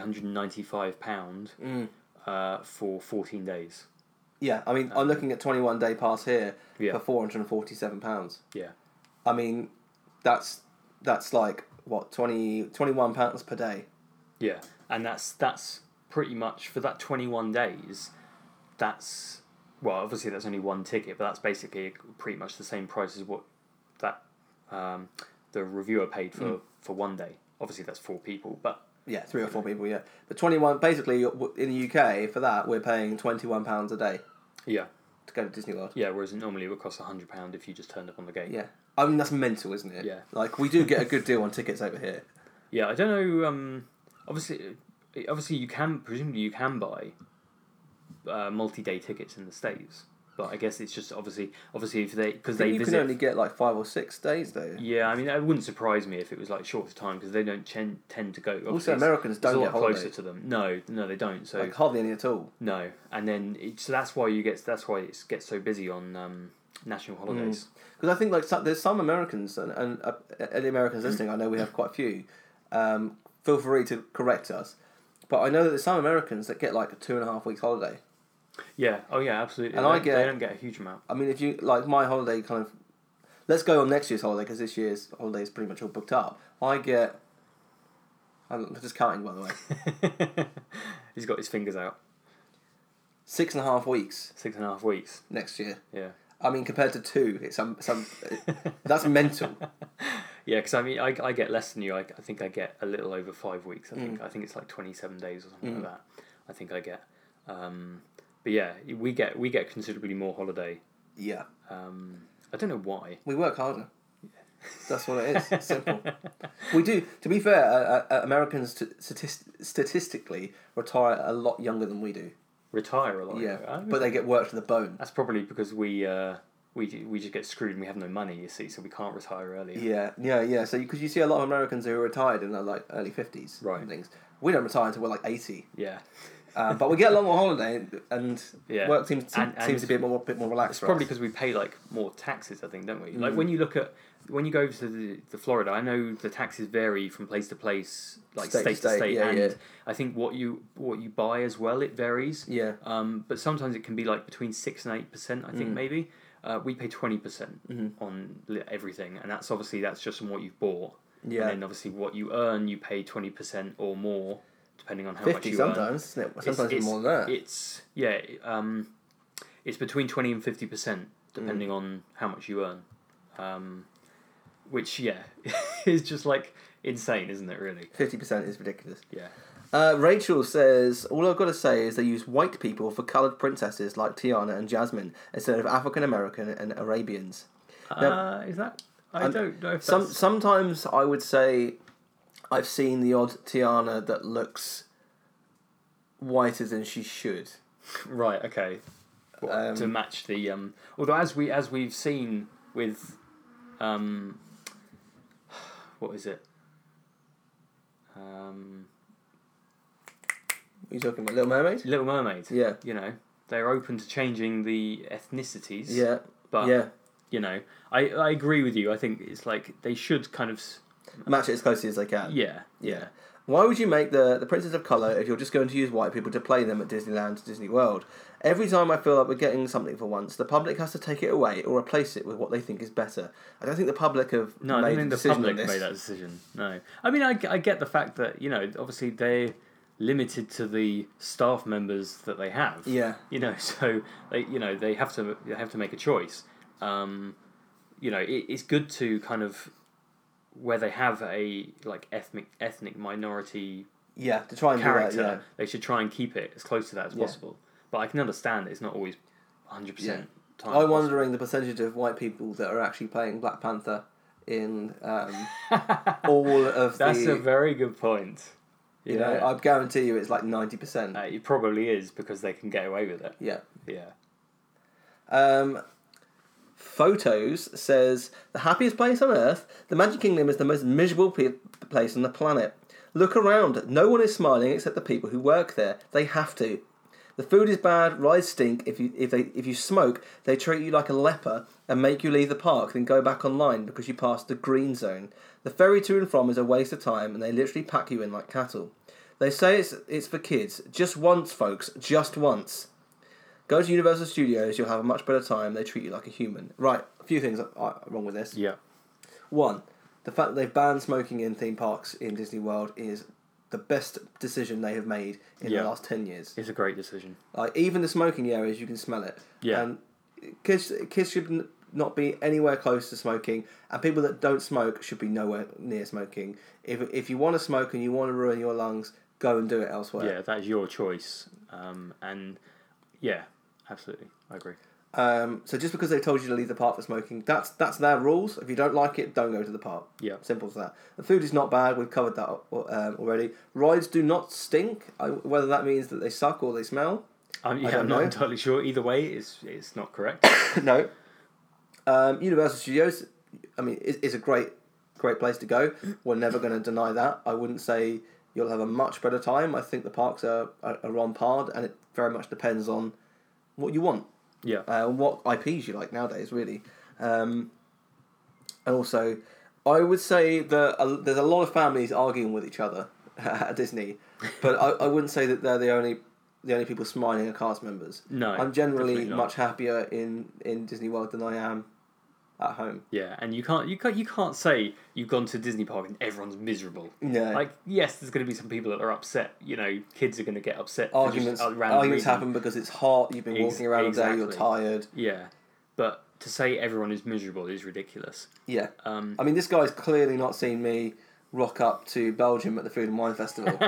£395 for 14 days. Yeah, I mean, I'm looking at 21-day pass here for £447. Yeah. I mean, that's like, what, £21 per day? Yeah, and that's pretty much, for that 21 days, that's, well, obviously that's only one ticket, but that's basically pretty much the same price as what that the reviewer paid for one day. Obviously that's 4 people, but... Yeah, 3 or 4 people, yeah. But 21, basically, in the UK, for that, we're paying £21 a day. Yeah. To go to Disney World. Yeah, whereas normally it would cost £100 if you just turned up on the gate. Yeah. I mean, that's mental, isn't it? Yeah. Like, we do get a good deal on tickets over here. Yeah, I don't know, obviously presumably you can buy multi-day tickets in the States. But I guess it's just obviously if they you can only get like 5 or 6 days though. Yeah, I mean it wouldn't surprise me if it was like shorter time because they don't tend to go. Obviously, also, Americans don't get holidays. Closer to them. No, they don't. So like hardly any at all. No, and then so that's why it gets so busy on national holidays. Because I think like there's some Americans and any Americans listening, I know we have quite a few. Feel free to correct us, but I know that there's some Americans that get like a 2.5 weeks holiday. Yeah. Oh, yeah. Absolutely. And they don't get a huge amount. I mean, if you like my holiday, kind of, let's go on next year's holiday because this year's holiday is pretty much all booked up. I'm just counting, by the way. He's got his fingers out. 6.5 weeks. 6.5 weeks next year. Yeah. I mean, compared to 2, it's that's mental. Yeah, because I mean, I get less than you. I think I get a little over 5 weeks. I think it's like 27 days or something like that. I think I get. But yeah, we get considerably more holiday. Yeah. I don't know why. We work harder. That's what it is. It's simple. We do. To be fair, Americans statistically retire a lot younger than we do. Retire a lot. Yeah, but they get worked to the bone. That's probably because we just get screwed and we have no money. You see, so we can't retire early. Yeah. So because you see a lot of Americans who are retired in their like early 50s, right? And things. We don't retire until we're like 80. Yeah. But we get a long holiday, and work seems to be a bit more relaxed. It's probably because we pay like more taxes, I think, don't we? Like when you go to the Florida, I know the taxes vary from place to place, like state to state, and I think what you buy as well, it varies. Yeah. But sometimes it can be like between 6 and 8%. I think maybe we pay 20% on everything, and that's just on what you've bought. Yeah. And then obviously what you earn, you pay 20% or more. Depending on how much you sometimes, earn. Isn't it? Sometimes more than that. It's between 20 and 50% depending on how much you earn. Which is just like insane, isn't it? Really, 50% is ridiculous. Yeah. Rachel says, all I've got to say is they use white people for coloured princesses like Tiana and Jasmine instead of African American and Arabians. Now, is that? I don't know if sometimes I would say I've seen the odd Tiana that looks whiter than she should. Right. Okay. To match the although as we've seen with what is it? Are you talking about Little Mermaid? Little Mermaid. Yeah. You know, they're open to changing the ethnicities. Yeah. But you know, I agree with you. I think it's like they should kind of match it as closely as they can. Yeah. Why would you make the Princess of Colour if you're just going to use white people to play them at Disneyland, Disney World? Every time I feel like we're getting something for once, the public has to take it away or replace it with what they think is better. I don't think the public have made a decision on this. made that decision. No. I mean, I get the fact that, you know, obviously they're limited to the staff members that they have. Yeah. You know, so they have to make a choice. it's good to kind of where they have a like ethnic minority to try and character, do that, they should try and keep it as close to that as possible. But I can understand it's not always 100% time. I'm wondering the percentage of white people that are actually playing Black Panther in all of That's a very good point. You know, I guarantee you it's like 90%. It probably is because they can get away with it. Yeah. Yeah. Photos says, the happiest place on earth, the Magic Kingdom is the most miserable place on the planet. Look around. No one is smiling except the people who work there. They have to. The food is bad, rides stink. If you smoke, they treat you like a leper and make you leave the park, then go back online because you passed the green zone. The ferry to and from is a waste of time, and they literally pack you in like cattle. They say it's for kids. Just once, folks. Just once. Go to Universal Studios, you'll have a much better time. They treat you like a human. Right, a few things are wrong with this. Yeah. One, the fact that they've banned smoking in theme parks in Disney World is the best decision they have made in the last 10 years. It's a great decision. Like, even the smoking areas, you can smell it. Yeah. And kids should not be anywhere close to smoking, and people that don't smoke should be nowhere near smoking. If you want to smoke and you want to ruin your lungs, go and do it elsewhere. Yeah, that is your choice. And yeah, absolutely, I agree. So just because they told you to leave the park for smoking, that's their rules. If you don't like it, don't go to the park. Yeah. Simple as that. The food is not bad. We've covered that already. Rides do not stink. Whether that means that they suck or they smell. I'm not entirely sure. Either way, it's not correct. No. Universal Studios, I mean, is a great place to go. We're never going to deny that. I wouldn't say you'll have a much better time. I think the parks are on par, and it very much depends on what you want. Yeah. What IPs you like nowadays, really. And also, I would say that there's a lot of families arguing with each other at Disney, but I wouldn't say that they're the only people smiling are cast members. No, I'm generally much happier in Disney World than I am at home. Yeah, and you can't say you've gone to Disney Park and everyone's miserable. Yeah. Like, yes, there's going to be some people that are upset. You know, kids are going to get upset. Arguments happen because it's hot. You've been walking around all day. You're tired. Yeah, but to say everyone is miserable is ridiculous. Yeah. I mean, this guy's clearly not seen me rock up to Belgium at the Food and Wine Festival.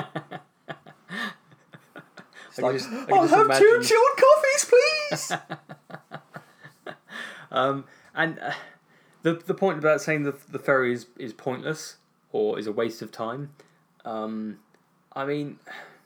I'll have 2 chilled coffees, please. And the point about saying the ferry is pointless or is a waste of time, I mean,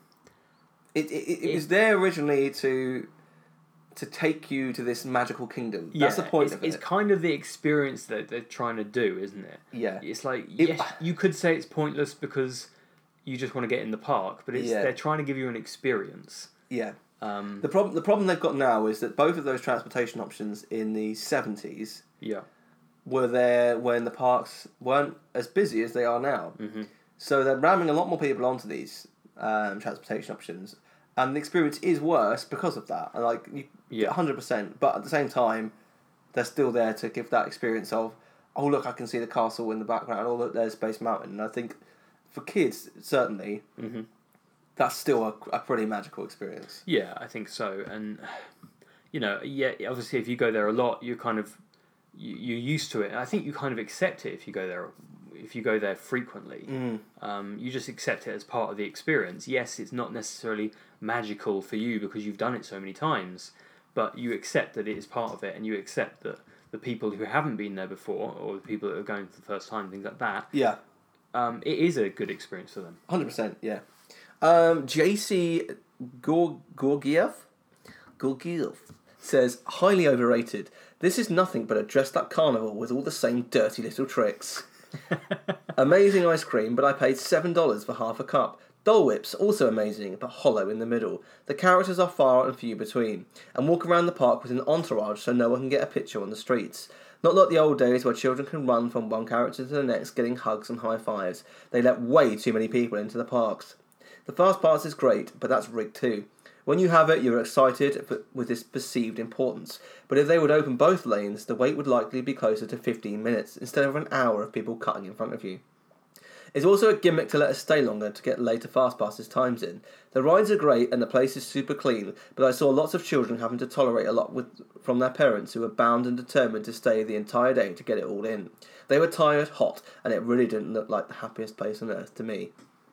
it was there originally to take you to this magical kingdom. That's the point of it. It's kind of the experience that they're trying to do, isn't it? Yeah. It's like, yes, you could say it's pointless because you just want to get in the park, but they're trying to give you an experience. Yeah. The problem they've got now is that both of those transportation options in the 70s were there when the parks weren't as busy as they are now. Mm-hmm. So they're ramming a lot more people onto these transportation options, and the experience is worse because of that. And 100%. But at the same time, they're still there to give that experience of, oh look, I can see the castle in the background. Oh look, there's Space Mountain. And I think for kids, certainly. Mm-hmm. That's still a pretty magical experience. Yeah, I think so. And, obviously if you go there a lot, you're kind of, you're used to it. And I think you kind of accept it if you go there frequently. Mm. You just accept it as part of the experience. Yes, it's not necessarily magical for you because you've done it so many times, but you accept that it is part of it, and you accept that the people who haven't been there before, or the people that are going for the first time, things like that, it is a good experience for them. 100%, yeah. JC Gorgiev says, highly overrated. This is nothing but a dressed up carnival with all the same dirty little tricks. Amazing ice cream, but I paid $7 for half a cup. Dole Whip's also amazing, but hollow in the middle. The characters are far and few between, and walk around the park with an entourage so no one can get a picture on the streets. Not like the old days where children can run from one character to the next getting hugs and high fives. They let way too many people into the parks. The fast pass is great, but that's rigged too. When you have it, you're excited with this perceived importance. But if they would open both lanes, the wait would likely be closer to 15 minutes instead of an hour of people cutting in front of you. It's also a gimmick to let us stay longer to get later fast passes times in. The rides are great and the place is super clean, but I saw lots of children having to tolerate a lot from their parents who were bound and determined to stay the entire day to get it all in. They were tired, hot, and it really didn't look like the happiest place on earth to me.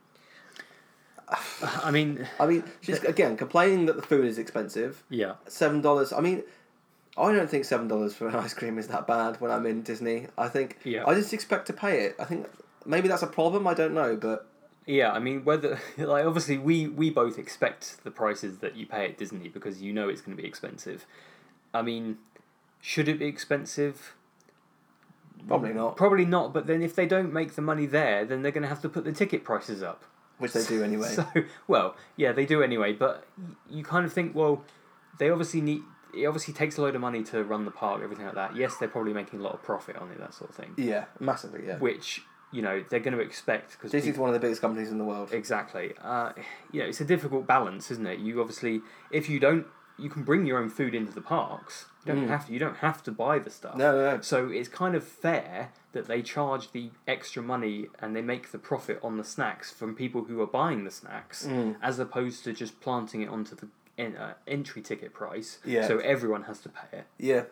I mean, just again complaining that the food is expensive. Yeah. $7. I mean, I don't think $7 for an ice cream is that bad when I'm in Disney. I think I just expect to pay it. I think maybe that's a problem. I don't know, but yeah. I mean, whether like obviously we both expect the prices that you pay at Disney because you know it's going to be expensive. I mean, should it be expensive? Probably not. Probably not. But then if they don't make the money there, then they're going to have to put the ticket prices up. Which they do anyway. So, well, yeah, they do anyway. But you kind of think, well, they obviously need. It obviously takes a load of money to run the park, everything like that. Yes, they're probably making a lot of profit on it, that sort of thing. Yeah, massively. Yeah. Which they're going to expect because Disney's one of the biggest companies in the world. Exactly. It's a difficult balance, isn't it? You obviously, if you don't, you can bring your own food into the parks. You don't have to. You don't have to buy the stuff. No. So it's kind of fair that they charge the extra money and they make the profit on the snacks from people who are buying the snacks, as opposed to just planting it onto the entry ticket price. Yeah. So everyone has to pay it. Yeah.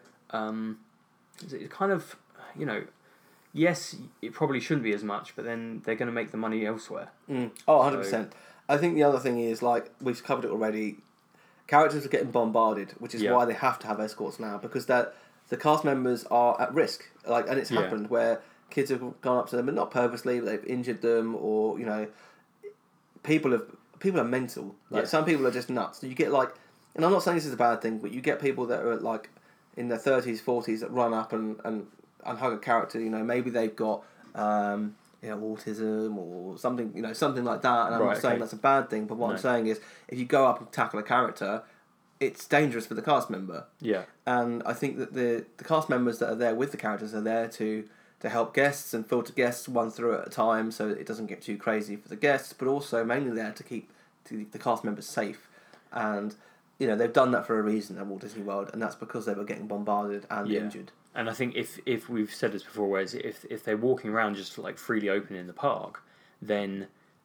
It's kind of, yes, it probably shouldn't be as much, but then they're going to make the money elsewhere. Oh, 100%. I think the other thing is, like, we've covered it already, characters are getting bombarded, which is why they have to have escorts now, because the cast members are at risk. And it's happened where kids have gone up to them, but not purposely, but they've injured them, or, people are mental. Some people are just nuts. So you get, and I'm not saying this is a bad thing, but you get people that are, in their 30s, 40s that run up and hug a character, maybe they've got, autism or something, something like that, and I'm not saying that's a bad thing, but what I'm saying is, if you go up and tackle a character, it's dangerous for the cast member. Yeah. And I think that the cast members that are there with the characters are there to help guests and filter guests one through at a time so it doesn't get too crazy for the guests, but also mainly there to keep the cast members safe. And, they've done that for a reason at Walt Disney World, and that's because they were getting bombarded and injured. And I think if we've said this before, whereas if they're walking around just freely open in the park, then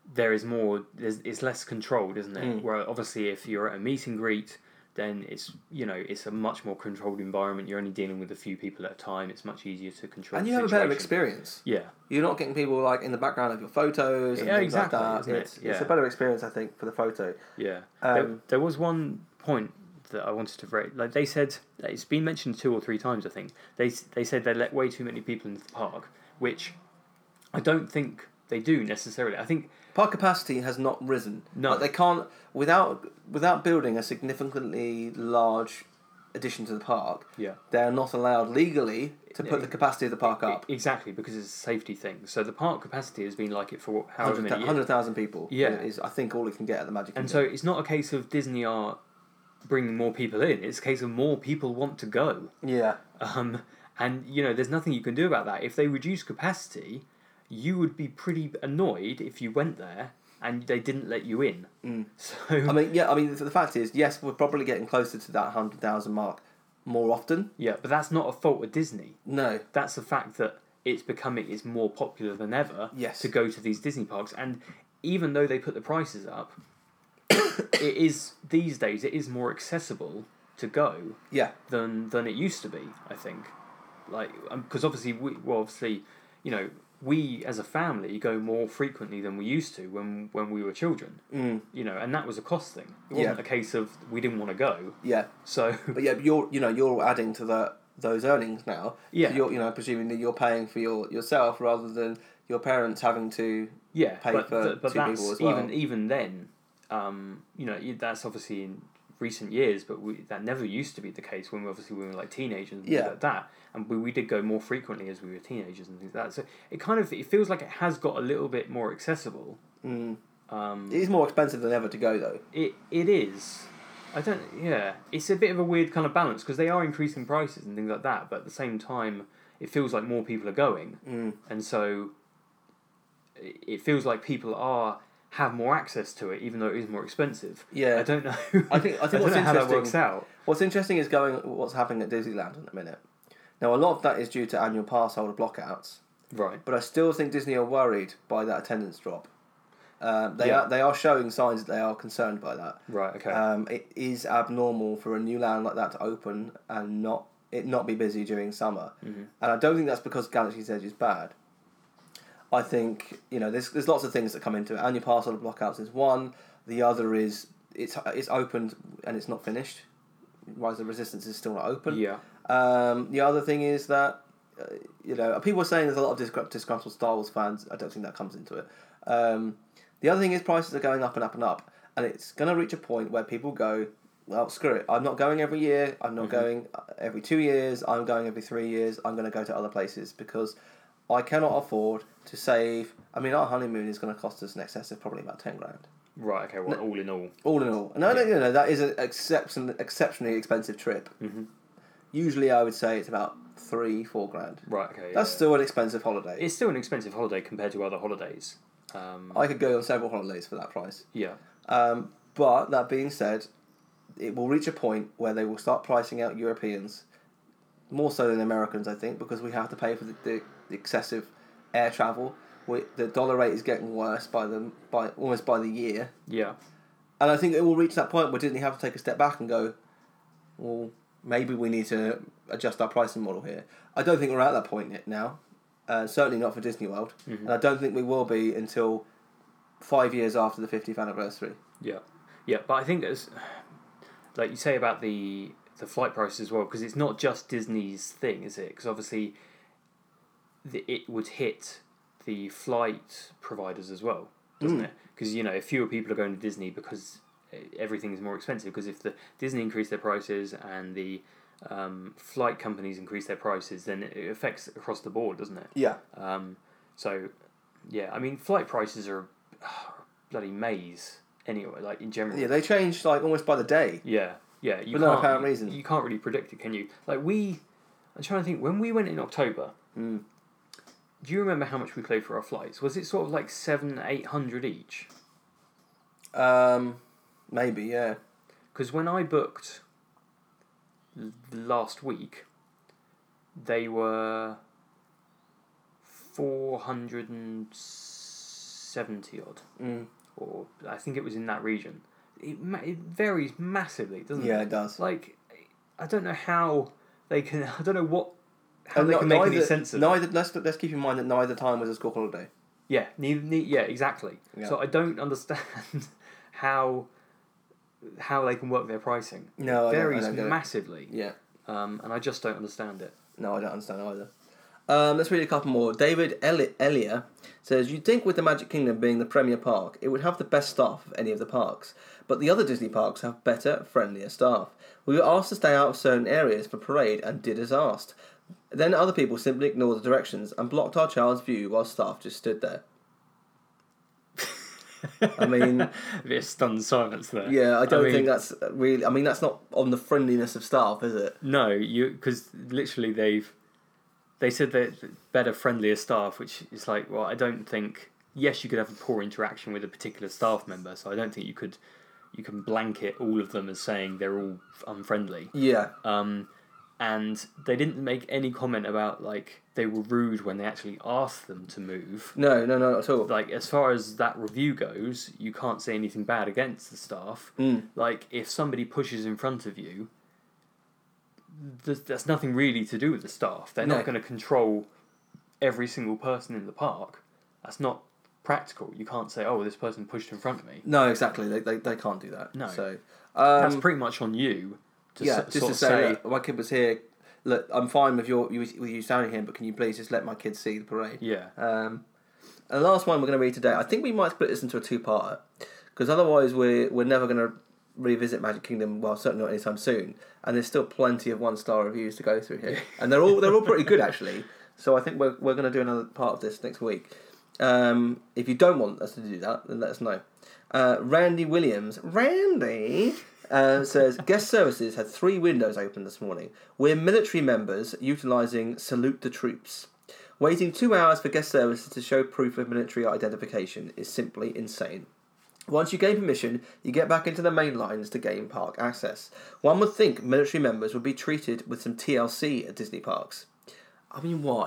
it's less controlled, isn't it? Where obviously if you're at a meet and greet, then it's a much more controlled environment. You're only dealing with a few people at a time. It's much easier to control. And you have a better experience. Yeah, you're not getting people in the background of your photos and things like that. It's a better experience, I think, for the photo. Yeah, there was one point that I wanted to raise. They said, it's been mentioned 2 or 3 times. I think they said they let way too many people into the park, which I don't think they do necessarily. I think park capacity has not risen. No, they can't without building a significantly large addition to the park. Yeah, they're not allowed legally to put the capacity of the park up. Exactly, because it's a safety thing. So the park capacity has been like it for however many years. 100,000 people. Yeah, is I think all it can get at the Magic Kingdom. And so it's not a case of Disney are bringing more people in. It's a case of more people want to go. Yeah. And there's nothing you can do about that. If they reduce capacity, you would be pretty annoyed if you went there and they didn't let you in. So the fact is, yes, we're probably getting closer to that 100,000 mark more often. Yeah, but that's not a fault of Disney. No. That's the fact that it's more popular than ever to go to these Disney parks. And even though they put the prices up, these days it is more accessible to go than it used to be, I think. Because obviously we as a family go more frequently than we used to when we were children. And that was a cost thing. It wasn't a case of we didn't want to go. Yeah. So but you're adding to those earnings now. Yeah. So you're presumably you're paying for yourself rather than your parents having to pay for 2 people as well. Even then, that's obviously in recent years, but that never used to be the case when we were teenagers and things like that, and we did go more frequently as we were teenagers and things like that. So it feels like it has got a little bit more accessible. It is more expensive than ever to go though. It is. It's a bit of a weird kind of balance because they are increasing prices and things like that, but at the same time, it feels like more people are going, and so it feels like people have more access to it, even though it is more expensive. Yeah, I don't know. I think I don't know how that works out. What's interesting is what's happening at Disneyland in a minute. Now, a lot of that is due to annual pass holder blockouts. Right. But I still think Disney are worried by that attendance drop. They Yeah. are showing signs that they are concerned by that. Right. Okay. It is abnormal for a new land like that to open and not be busy during summer. Mm-hmm. And I don't think that's because Galaxy's Edge is bad. I think there's lots of things that come into it. Annual pass holder blockouts is one. The other is it's opened and it's not finished. Rise of the Resistance is still not open. Yeah. The other thing is that people are saying there's a lot of disgruntled Star Wars fans. I don't think that comes into it. The other thing is prices are going up and up and up, and it's going to reach a point where people go, well, screw it. I'm not going every year. I'm not going every 2 years. I'm going every 3 years. I'm going to go to other places because I cannot afford to save. I mean, our honeymoon is going to cost us in excess of probably about $10,000. Right. Okay. Well, all in all. All in all, and I don't, that is an exceptionally expensive trip. Mm-hmm. Usually, I would say it's about $3-4 grand. Right. Okay. That's still an expensive holiday. It's still an expensive holiday compared to other holidays. I could go on several holidays for that price. Yeah. But that being said, it will reach a point where they will start pricing out Europeans more so than Americans, I think, because we have to pay for the excessive air travel. The dollar rate is getting worse almost by the year. Yeah. And I think it will reach that point where Disney have to take a step back and go, well, maybe we need to adjust our pricing model here. I don't think we're at that point yet now. Certainly not for Disney World. Mm-hmm. And I don't think we will be until 5 years after the 50th anniversary. Yeah. Yeah, but I think there's, like you say about the flight prices as well, because it's not just Disney's thing, is it? Because obviously it would hit the flight providers as well, doesn't it? Because, if fewer people are going to Disney because everything is more expensive, because if the Disney increase their prices and the flight companies increase their prices, then it affects across the board, doesn't it? Yeah. So, yeah, I mean, flight prices are bloody maze anyway, like in general. Yeah, they change like almost by the day. Yeah. For no apparent reason. You can't really predict it, can you? Like I'm trying to think, when we went in October, do you remember how much we paid for our flights? Was it sort of like $700-800 each? Maybe, yeah. Because when I booked last week, they were 470 odd. Or I think it was in that region. It varies massively, doesn't it? Yeah, it does. Like, I don't know how they can. I don't know how they can make any sense of it. Let's keep in mind that neither time was a school holiday. Yeah, yeah, exactly. Yeah. So I don't understand how they can work their pricing. No, it varies I don't get massively. Yeah. And I just don't understand it. No, I don't understand either. Let's read a couple more. David Elia says, you'd think with the Magic Kingdom being the premier park, it would have the best staff of any of the parks. But the other Disney parks have better, friendlier staff. We were asked to stay out of certain areas for parade and did as asked. Then other people simply ignored the directions and blocked our child's view while staff just stood there. I mean... A bit of stunned silence there. Yeah, I don't think that's really... I mean, that's not on the friendliness of staff, is it? No, because literally they said that better, friendlier staff, which is like, well, I don't think... Yes, you could have a poor interaction with a particular staff member, so I don't think you can blanket all of them as saying they're all unfriendly. Yeah. And they didn't make any comment about, like, they were rude when they actually asked them to move. No, not at all. Like, as far as that review goes, you can't say anything bad against the staff. Like, if somebody pushes in front of you, that's nothing really to do with the staff. They're not going to control every single person in the park. That's not practical. You can't say, oh, this person pushed in front of me. No, exactly. They can't do that. No. So that's pretty much on you. Just to say, look, my kid was here. Look, I'm fine with you standing here, but can you please just let my kids see the parade? Yeah. And the last one we're going to read today, I think we might split this into a two-parter, because otherwise we're never going to revisit Magic Kingdom. Well, certainly not anytime soon. And there's still plenty of 1-star reviews to go through here, and they're all pretty good actually. So I think we're going to do another part of this next week. If you don't want us to do that, then let us know. Randy Williams, says, guest services had 3 windows open this morning. We're military members utilising Salute the Troops. Waiting 2 hours for guest services to show proof of military identification is simply insane. Once you gain permission, you get back into the main lines to gain park access. One would think military members would be treated with some TLC at Disney parks. I mean, why?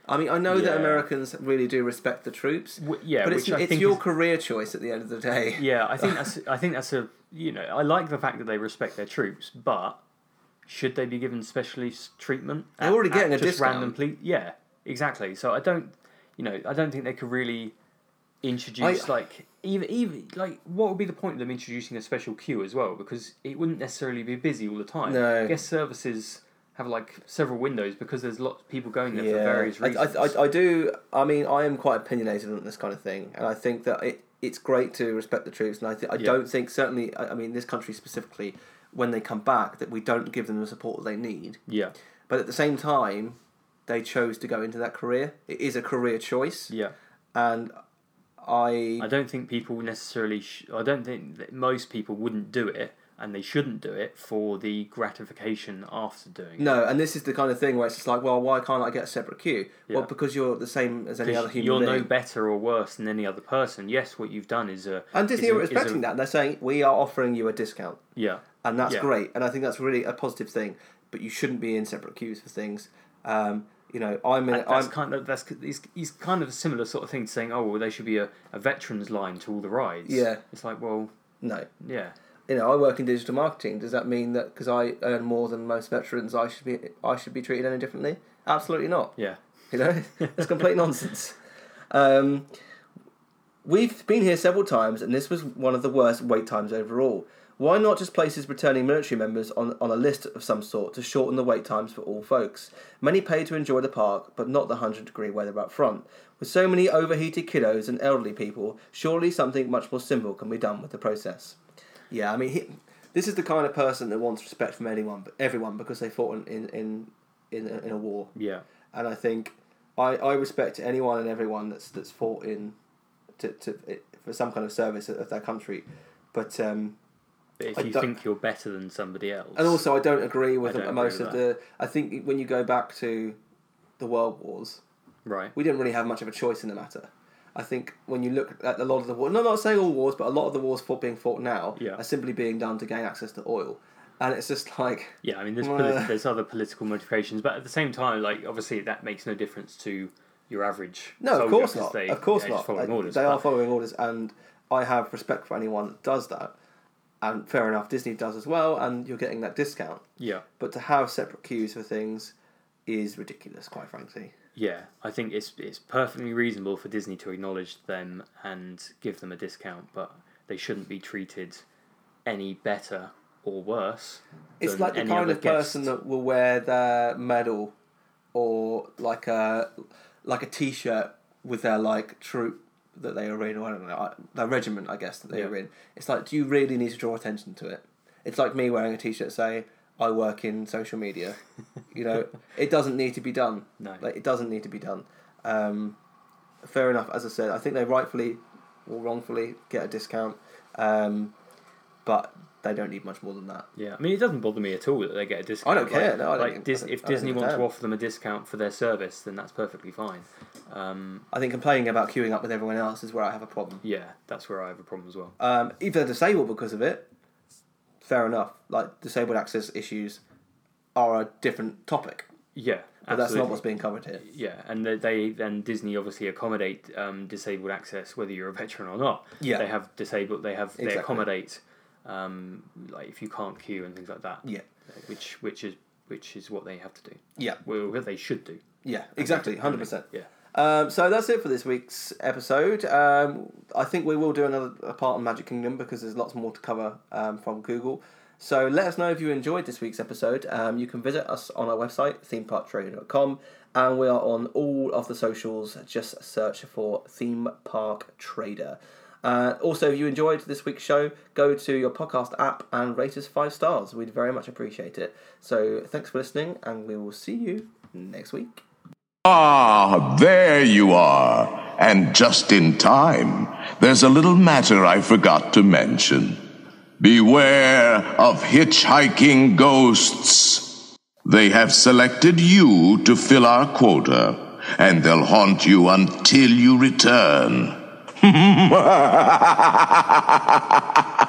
I mean, I know that Americans really do respect the troops. But it's your career choice at the end of the day. Yeah, I think that's a I like the fact that they respect their troops, but should they be given specialist treatment? They're already getting a discount. Yeah, exactly. So I don't think they could really introduce even what would be the point of them introducing a special queue as well? Because it wouldn't necessarily be busy all the time. No. Guest services have several windows because there's lots of people going there for various reasons. I am quite opinionated on this kind of thing, and I think that it's great to respect the troops, and I don't think, certainly, I mean, this country specifically, when they come back, that we don't give them the support they need. Yeah. But at the same time, they chose to go into that career. It is a career choice. Yeah. And I don't think people necessarily... I don't think that most people wouldn't do it, and they shouldn't do it for the gratification after doing it. No, and this is the kind of thing where it's just like, well, why can't I get a separate queue? Yeah. Well, because you're the same as any other human being. You're no better or worse than any other person. Yes, what you've done is a... And Disney are respecting that, and they're saying, we are offering you a discount. Yeah. And that's great, and I think that's really a positive thing, but you shouldn't be in separate queues for things. He's kind of a similar sort of thing to saying, oh, well, there should be a veterans line to all the rides. Yeah. It's like, well... No. Yeah. I work in digital marketing. Does that mean that because I earn more than most veterans, I should be treated any differently? Absolutely not. Yeah. It's complete nonsense. We've been here several times, and this was one of the worst wait times overall. Why not just places returning military members on a list of some sort to shorten the wait times for all folks? Many pay to enjoy the park, but not the 100-degree weather up front. With so many overheated kiddos and elderly people, surely something much more simple can be done with the process. Yeah, I mean, this is the kind of person that wants respect from everyone, because they fought in a war. Yeah, and I think I respect anyone and everyone that's fought for some kind of service of their country, but if you think you're better than somebody else, and also I don't agree with most of the. I think when you go back to the World Wars, right, we didn't really have much of a choice in the matter. I think when you look at a lot of the wars, not saying all wars, but a lot of the wars being fought now are simply being done to gain access to oil. And it's just like... Yeah, I mean, there's other political motivations, but at the same time, obviously that makes no difference to your average No, of course not. Of course not. Following orders, they are following orders, and I have respect for anyone that does that. And fair enough, Disney does as well, and you're getting that discount. Yeah. But to have separate queues for things is ridiculous, quite frankly. Yeah, I think it's perfectly reasonable for Disney to acknowledge them and give them a discount, but they shouldn't be treated any better or worse. It's like the kind of person that will wear their medal or like a T-shirt with their troop that they are in, or I don't know, their regiment, I guess, that they are in. It's like, do you really need to draw attention to it? It's like me wearing a T-shirt saying, I work in social media. It doesn't need to be done. No. It doesn't need to be done. Fair enough, as I said, I think they rightfully or wrongfully get a discount, but they don't need much more than that. Yeah, I mean, it doesn't bother me at all that they get a discount. I don't care. No, I don't. If Disney want to offer them a discount for their service, then that's perfectly fine. I think complaining about queuing up with everyone else is where I have a problem. Yeah, that's where I have a problem as well. If they're disabled because of it, fair enough. Disabled access issues are a different topic. Yeah, but that's not what's being covered here. Yeah, and Disney obviously accommodate disabled access whether you're a veteran or not. Yeah, they have disabled. They accommodate if you can't queue and things like that. Yeah, which is what they have to do. Yeah, what they should do. Yeah, exactly, 100%. Yeah. So that's it for this week's episode. I think we will do another part on Magic Kingdom because there's lots more to cover from Google. So let us know if you enjoyed this week's episode. You can visit us on our website, themeparktrader.com, and we are on all of the socials. Just search for Theme Park Trader. Also, if you enjoyed this week's show, go to your podcast app and rate us 5 stars. We'd very much appreciate it. So thanks for listening, and we will see you next week. Ah, there you are. And just in time. There's a little matter I forgot to mention. Beware of hitchhiking ghosts. They have selected you to fill our quota, and they'll haunt you until you return.